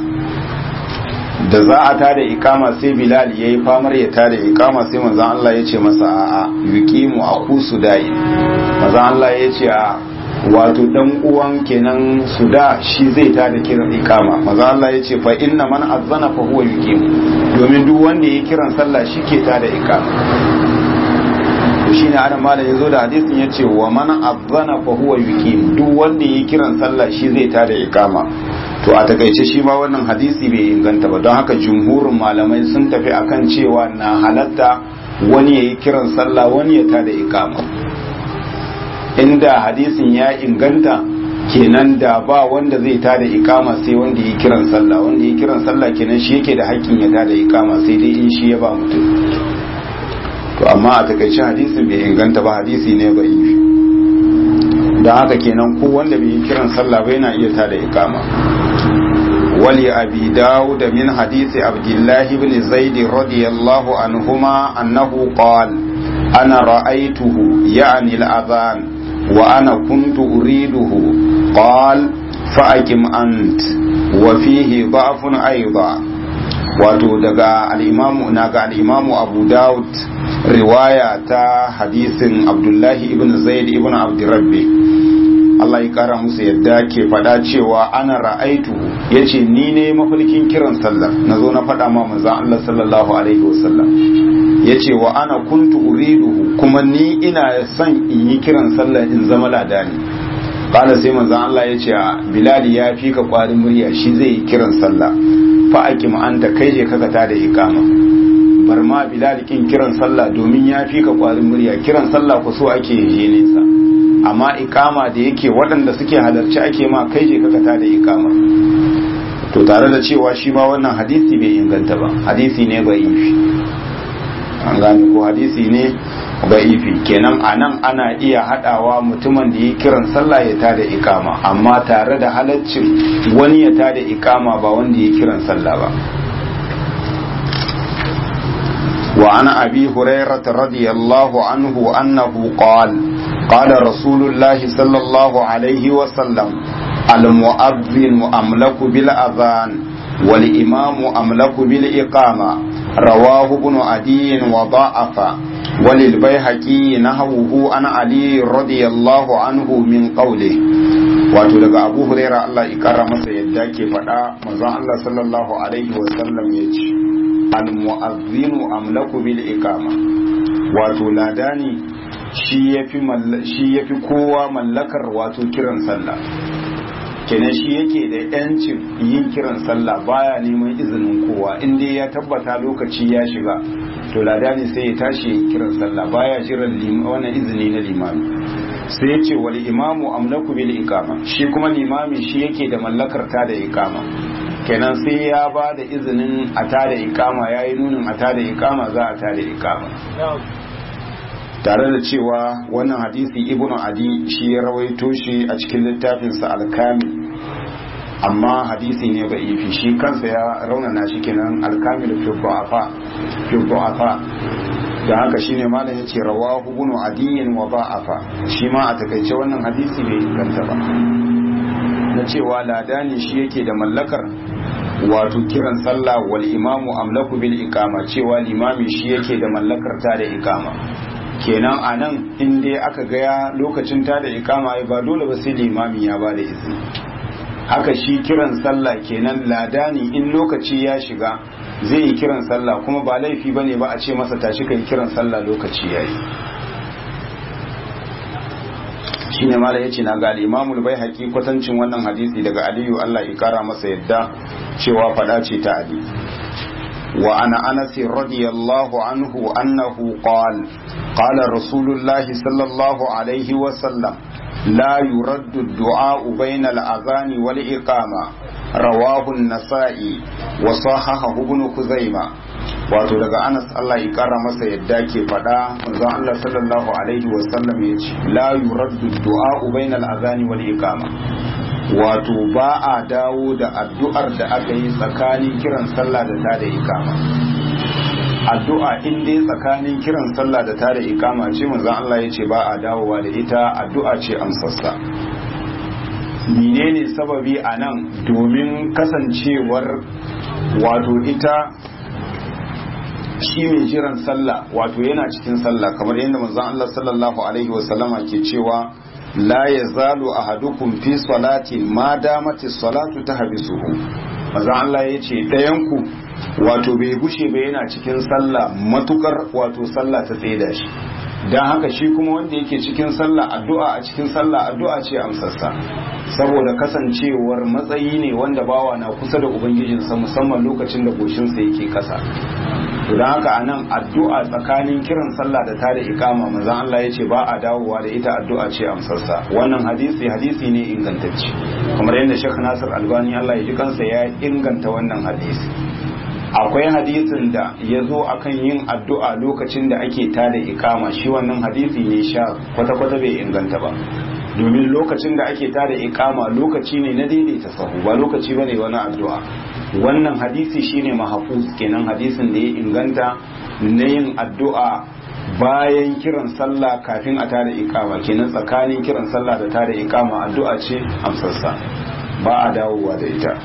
da za a tada ikama sai Bilal yayi famar ya tada ikama, sai manzon Allah ya ce masa a'a yuqimu aku Sudai. Manzon Allah ya ce a wato dan uwan kenan Suda shi zai tada kiran ikama. Manzon Allah ya ce fa inna man azzana fa huwa yuqimu, domin duk wanda yayi kiran sallah shi ke tada ikama. Shine ana malam yazo da hadisin yace wa man azzana fa huwa yuqim, duk wanda yayi kiran sallah shi zai tada ikama. To a takaice shi ma wannan hadisi bai inganta ba, don haka jumhurin malamai sun tafi akan cewa na halatta wani yayi kiran sallah wani ya tada ikama. Inda hadisin ya inganta kenan da ba wanda zai tada ikama sai wanda yayi kiran sallah, wanda yayi kiran sallah kenan shi yake da haƙƙin ya tada ikama, sai dai in shi ya ba mutum. To amma a takaice hadisin bai inganta ba, hadisi ne bai yi, don haka kenan ko wanda bai yi kiran sallah ba yana iya tada ikama. Wali abi dawud min hadisi abdullah ibn zaid radiyallahu anhuma annahu qala ana ra'aytuhu ya'ni al-adhan wa ana kuntu uriduhu qala fa'akim ant wa fihi da'fun aidan. Wato daga al-imamu Abu Dawud riwaya ta hadisin Abdullahi ibn Zaid ibn Abdurrabbi Allah ya kara musu yadda ke fada cewa ana ra'aitu, yace ni ne mafarkin kiran sallah, nazo na fada ma manzon Allah sallallahu alaihi wasallam, yace wa ana kuntu uriduhu, kuma ni ina son in yi kiran sallah in zama ladani. Kala sai manzon Allah yace Bilal ya fi ka kwarin murya, shi zai yi kiran sallah, fa akim anta kai je kaga ta da ikama. Bar ma Bilal kin kiran sallah domin ya fi ka kwarin murya, kiran sallah ku so ake je nesa, amma ikama da yake waɗanda suke halarci ake ma kai je kaka tada ikama. To tare da cewa shi ma wannan hadisi bai inganta ba, hadisi ne da'ifi, an gane ko hadisi ne da'ifi. kenan anan ana iya hadawa mutumin da ya kiran sallah ya tada ikama, amma tare da halaccin wani ya tada ikama ba wanda ya kiran sallah ba. وعن أبي هريرة رضي الله عنه أنه قال رسول الله صلى الله عليه وسلم المؤذن أملك بالأذان والإمام أملك بالإقامة رواه ابن عدي وضعف وللبيهقي نحوه عن علي رضي الله عنه من قوله. wato daga Abu Huraira Allah ya kara masa yadda ke faɗa manzon Allah sallallahu alaihi wasallam ya ce al-mu'azzinu amlaku bil iqama, wato ladani shi yafi kowa mallakar wato kiran sallah, kenan shi yake da yancin yin kiran sallah, baya neman izinin kowa. In dai ya tabbata lokaci ya shiga to ladani sai ya tashi kiran sallah, baya jiran wannan izini na limami. sai ya ce wal imamu amlaku bil iqama, shi kuma limami shi yake da mallakar ta da iqama, kenan sai ya ba da izinin a ta da iqama, yayi nunin a ta da iqama za a ta da iqama. Tare da cewa wannan hadisi ibnu adi shi ya rawaito shi a cikin littafinsa al-kamil, amma hadisi ne ba ifi, shi kansa ya raunana shi, kenan al-kamil fi du'afa. da haka shine malam yace rawahu ibnu adiyin wa ba'afa, shi ma a takaice wannan hadisi bai inganta ba, na cewa ladani shi yake da mallakar wato kiran sallah, wal imamu amlaku bil iqama, cewa limami shi yake da mallakar ta da iqama. kenan anan in dai aka ga lokacin ta da iqama ba dole ba sai limami ya ba da izini. haka shi kiran sallah, kenan ladani in lokaci ya shiga zai yi kiran sallah, kuma ba laifi bane ba a ce masa tashi kai kiran sallah lokaci yayi. shine mala yace na ga al-Imamul Baihaqi kwatancin wannan hadisi daga Aliyu Allah ya kara masa yadda cewa fada ce ta Ali. wa ana Anas radiyallahu anhu annahu qala Rasulullah sallallahu alaihi wa sallam la yuraddu ad-du'a bayna al-adhan wal iqama rawahu an-Nasa'i wa sahahahu Ibn Khuzaimah. wato daga Anas Allah ya kara masa yadda ke fada manzon Allah sallallahu alaihi wa sallam yace la yuraddu du'a bainal adhan wal iqama, wato ba a dawo da addu'ar da aka yi tsakanin kiran sallah da tada iqama. addu'a in dai tsakanin kiran sallah da tada iqama ce manzon Allah yace ba a dawowa da ita, addu'a ce amsassa. menene sababi anan? domin kasancewar wato ita shi mai jiran sallah wato yana cikin sallah, kamar yadda manzon Allah sallallahu alaihi wasallama ke cewa la yazalu ahadukum fi salati ma damati salatu tahbisuhu. manzon Allah yace dayan ku wato bai gushe ba yana cikin sallah matukar wato sallah ta tsaida shi. dan haka shi kuma wanda yake cikin sallah, addu'a a cikin sallah addu'a ce amsassa, saboda kasancewar matsayi ne wanda bawa na kusa da ubangijinsa, musamman lokacin da goshinsa yake kasa. to dan haka anan addu'a tsakanin kiran sallah da tada iqama manzon Allah yace ba a dawowa da ita, addu'a ce amsassa. wannan hadisi ne ingantacce, kamar yadda Sheikh Nasir Albani Allah ya ji kansa ya inganta wannan hadisi. akwai hadisin da ya zo akan yin addu'a lokacin da ake tada iqama, shi wannan hadisi ne sha kwata-kwata bai inganta ba, domin lokacin da ake tada iqama lokaci ne na daidaita sahu, ba lokaci bane wani addu'a. wannan hadisi shine mahfuz, kenan hadisin da ya inganta na yin addu'a bayan kiran sallah kafin a tada iqama, kenan tsakanin kiran sallah da tada iqama addu'a ce amsassa, ba a dawowa da ita.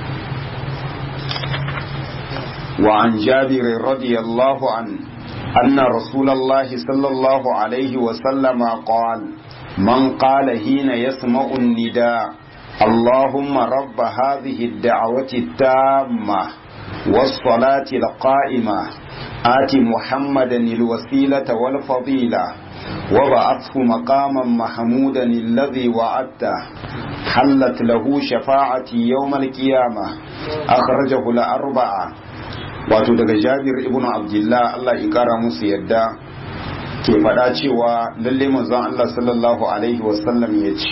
وعن جابر رضي الله عنه أن رسول الله صلى الله عليه وسلم قال من قال حين يسمع النداء اللهم رب هذه الدعوة التامة والصلاة القائمة آت محمدا الوسيلة والفضيلة وبعثه مقاما محمودا الذي وعدته حلت له شفاعتي يوم القيامة أخرجه الأربعة. wato daga Jabir ibn Abdullah Allah ya kara musu yadda ke faɗa cewa lalle manzon Allah sallallahu alaihi wasallam ya ce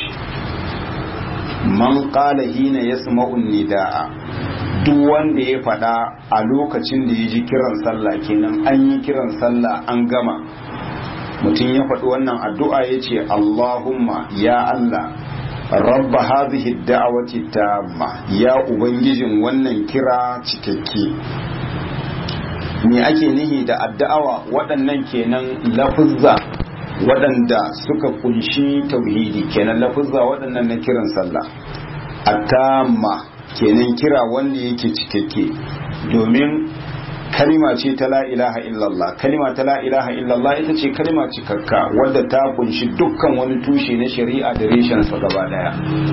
man qala hina yasma'u nidaa, duk wanda ya faɗa a lokacin da ya ji kiran sallah, kenan an yi kiran sallah an gama, mutum ya faɗi wannan addu'a ya ce Allahumma ya Allah rabba hadhihi da'awati tamma, ya ubangijin wannan kira cikakke. Me ake nihi da addu'a? Waɗannan kenan lafuzza waɗanda suka kunshi tauhidi, kenan lafuzza waɗannan na kiran sallah. At-tamma kenan kira wanda yake cikakke, domin kalima ce ta la ilaha illallah. Kalima ta la ilaha illallah ita ce kalima cikakka wadda ta kunshi dukkan wani tushe na shari'a da reshen sa gaba daya.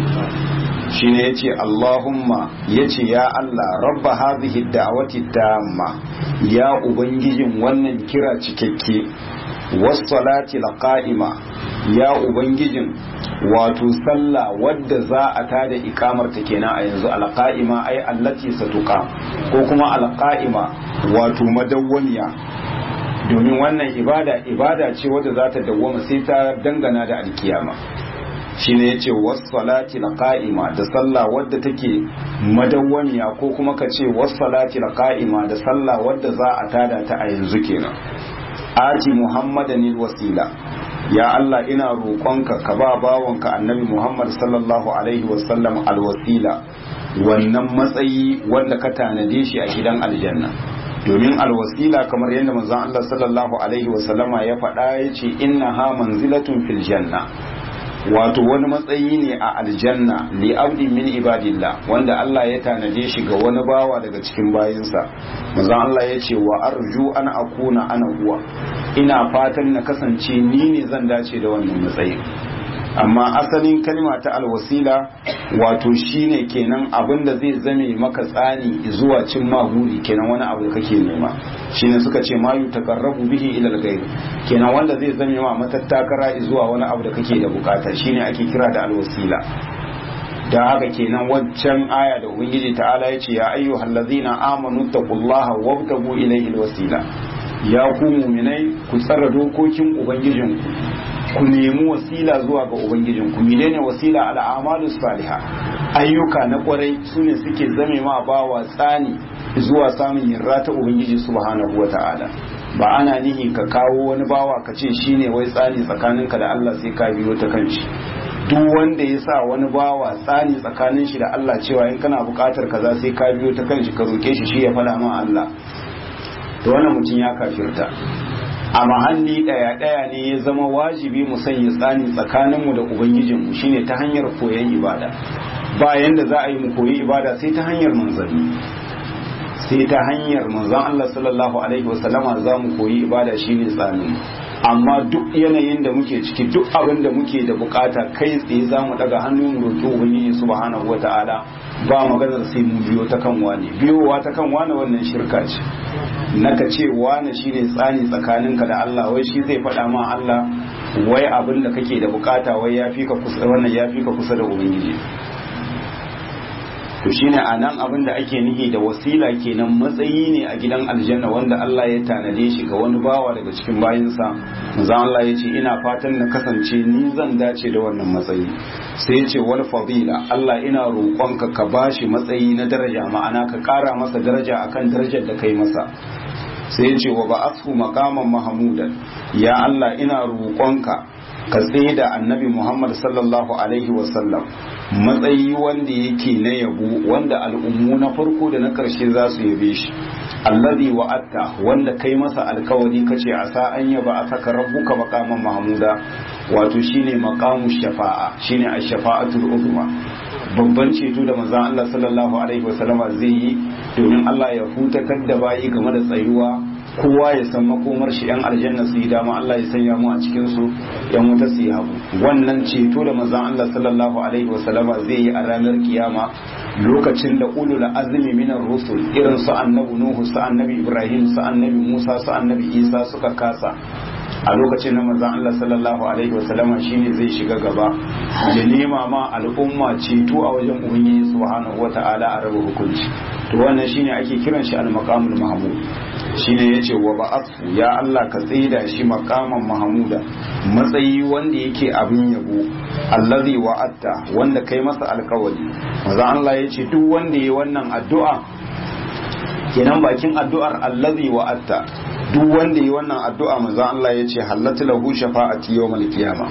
Shine yace Allahumma, yace ya Allah rabba hadhihi da'wati tamma, ya ubangijin wannan kira cikakke, was salati laqa'ima, ya ubangijin wato sallah wadda za a tada ikamar ta kenan a yanzu, alqa'ima ai allati satuqa, ko kuma alqa'ima wato madawwamiya, domin wannan ibada ce wadda za ta dawwama sai ta dangana da alkiyama. Shine yace was salati laqa'ima, da sallah wadda take madawwamiya, ko kuma ka ce was salati laqa'ima, da sallah wadda za a tada ta a yanzu kenan. Ati muhammadanil wasila, ya Allah ina roƙonka ka ba bawanka annabi Muhammad sallallahu alaihi wasallam alwasila, wannan matsayi wanda ka tanade shi a gidan aljanna. Domin alwasila kamar yadda manzon Allah sallallahu alaihi wasallama ya faɗa, yace innaha manzilatun fil janna, wato wani matsayi ne a aljanna li abdi min ibadillah, wanda Allah ya tanade shi ga wani bawa daga cikin bayinsa. manzon Allah ya ce wa arju an akuna ana huwa, ina fatan na kasance ni ne zan dace da wannan matsayin. Amma asalin kalma ta alwasila wato shine kenan abin da zai zame maka tsani zuwa cin mahuri, kenan wani abu da kake nema, shine suka ce ma yutaqarrabu bihi ila al-ghayr, kenan wanda zai zame ma matattakara zuwa wani abu da kake da bukata, shine ake kira da alwasila. da haka kenan wancan aya da ubangiji ta'ala ya ce ya ayyuhal ladzina amanu taqullaha wabtagu ilayhi alwasila, ya ku mu'minai ku tsara dokokin ubangijinku, ku nemi wasila zuwa ga ubangijinku. menene wasila? al'amalu salihah, ayyuka na kwarai sune suke zame ma bawa tsani zuwa samun yarda ta ubangiji subhanahu wata'ala. ba ana nihi ka kawo wani bawa ka ce shine wai tsani tsakaninka da Allah sai ka biyo ta kanshi. duk wanda ya sa wani bawa tsani tsakanin shi da Allah cewa in kana bukatar kaza sai ka biyo ta kanshi ka roke shi shi ya fada ma Allah, to wannan mutum ya kafirta. a mahalli daya ne ya zama wajibi mu sanya tsani tsakaninmu da ubangijinmu, shine ta hanyar koyon ibada. bayan da za a yi mu koyi ibada sai ta hanyar manzanni, sai ta hanyar manzon Allah sallallahu alaihi wasallama za mu koyi ibada, shine tsanin. amma duk yanayin da muke ciki, duk abin da muke da bukata, kai tsaye za mu daga hannu mu roƙi ubangiji subhanahu wata'ala, ba maganar sai mu biyo ta kan wani. biyowa ta kan wani wannan shirka ce. naka ce wani shine tsani tsakaninka da Allah, wai shi zai faɗa ma Allah wai abin da kake da bukata wai yafi ka kusa, wannan yafi ka kusa da ubangiji. to shine anan abin da ake nihi da wasila kenan matsayi ne a gidan aljanna wanda Allah ya tanade shi ga wani bawa daga cikin bayinsa. manzo Allah ya ce ina fatan na kasance ni zan dace da wannan matsayi. sai ya ce wal fadila, Allah ina roƙonka ka bashi matsayi na daraja, ma'ana ka ƙara masa daraja akan darajar da kai masa. sai ya ce wa ba'athu maqaman mahmudan, ya Allah ina roƙonka ka tsaye da annabi Muhammad sallallahu alaihi wasallam matsayi wanda yake na yabo, wanda al'ummu na farko da na karshe za su yabe shi. allazi wa'atta, wanda kai masa alkawari kace asa an yaba asaka rabbuka maqaman mahmuda, wato shine maqamu shafa'a, shine ash-shafa'atul uzma, babban ceto da manzon Allah sallallahu alaihi wasallama zai yi domin Allah ya hutatar da bayi game da tsayuwa, kowa ya san makomar shi. yan aljanna su yi dama, Allah ya sanya mu a cikin su, yan wuta su yi hagu. wannan ceto da manzon Allah sallallahu alaihi wasallama zai yi a ranar kiyama, lokacin da ulul azmi minar rusul irin su annabi Nuhu, su annabi Ibrahim, su annabi Musa, su annabi Isa suka kasa, a lokacin da manzon Allah sallallahu alaihi wasallama shine zai shiga gaba da nema ma al'umma ceto a wajen ubangiji subhanahu wata'ala a raba hukunci. to wannan shine ake kiran shi al-maqamul mahmud. Shine yace wa ba'athu, ya Allah ka tsaida shi maqaman mahmuda, matsayi wanda yake abin yabo, allazi wa'atta, wanda kai masa alkawari. manzo Allah yace duk wanda yayi wannan addu'a, kenan bakin addu'ar allazi wa'atta, duk wanda yayi wannan addu'a manzo Allah yace halatu lahu shafa'ati yawmal qiyamah,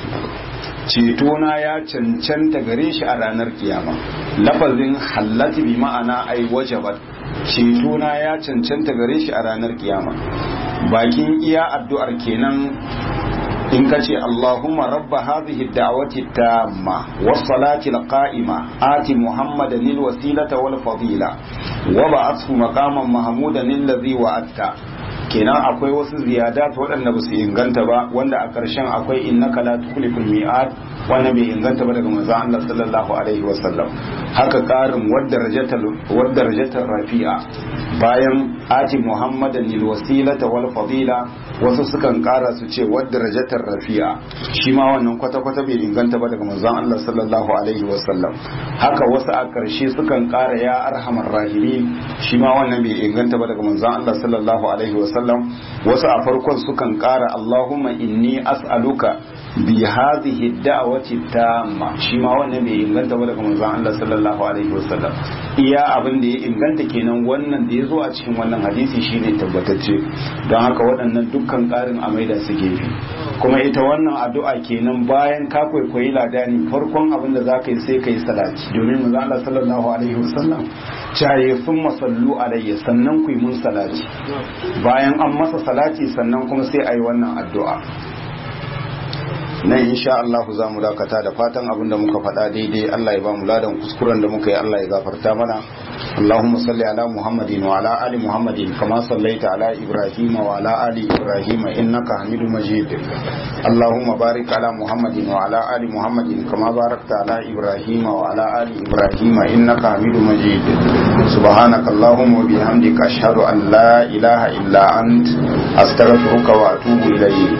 cetona ya cancanta gare shi a ranar kiyama. Lafazin hallati bi ma'ana ai wajabat, cetona ya cancanta gare shi a ranar kiyama. Bakin iya addu'ar kenan in ka ce Allahumma rabba hadhihi ad-da'wati tamma was-salati al-qa'ima ati Muhammadan al-wasilata wal-fadila wa ba'athu maqaman mahmudan alladhi wa'atta. kenan akwai wasu ziyadat waɗanda ba su inganta ba, wanda a ƙarshen akwai innaka la tukhliful mi'ad, wanda bai inganta ba daga manzon Allah sallallahu alaihi wasallam. Haka ƙarin wadda rajatar rafi'a bayan ati Muhammadan lil wasilata wal fadila, wasu sukan ƙara su ce wadda rajatar rafi'a, shi ma wannan kwata-kwata bai inganta ba daga manzon Allah sallallahu alaihi wasallam. Haka wasu a ƙarshe sukan ƙara ya arhamar rahimin, shi ma wannan bai inganta ba daga manzon Allah sallallahu alaihi wasallam. Wasu a farkon sukan ƙara Allahumma inni as'aluka bi hadhihi da'wati tamma, shi ma wannan bai inganta ba daga manzon Allah sallallahu alaihi wasallam. Iya abin da ya inganta kenan wannan da ya zo a cikin wannan hadisi shine tabbatacce. Don haka waɗannan dukkan ƙarin a maida su gefe. Kuma ita wannan addu'a kenan bayan ka kwaikwayi ladani, farkon abin da za ka yi sai ka yi salati, domin manzon Allah sallallahu alaihi wasallam caye sun masallu alayya, sannan ku yi mun salati. Bayan an masa salati sannan kuma sai a yi wannan addu'a. Nan insha Allah za mu dakata, da fatan abin da muka faɗa daidai Allah ya ba mu ladan, kuskuren da muka yi Allah ya gafarta mana. Allahumma salli ala Muhammadin wa ala ali Muhammadin kama sallaita ala Ibrahim wa ala ali Ibrahim innaka Hamidum Majid. Allahumma barik ala Muhammadin wa ala ali Muhammadin kama barakta ala Ibrahim wa ala ali Ibrahim innaka Hamidum Majid. Subhanaka Allahumma wa bihamdika ashhadu an la ilaha illa ant astaghfiruka wa atubu ilayk.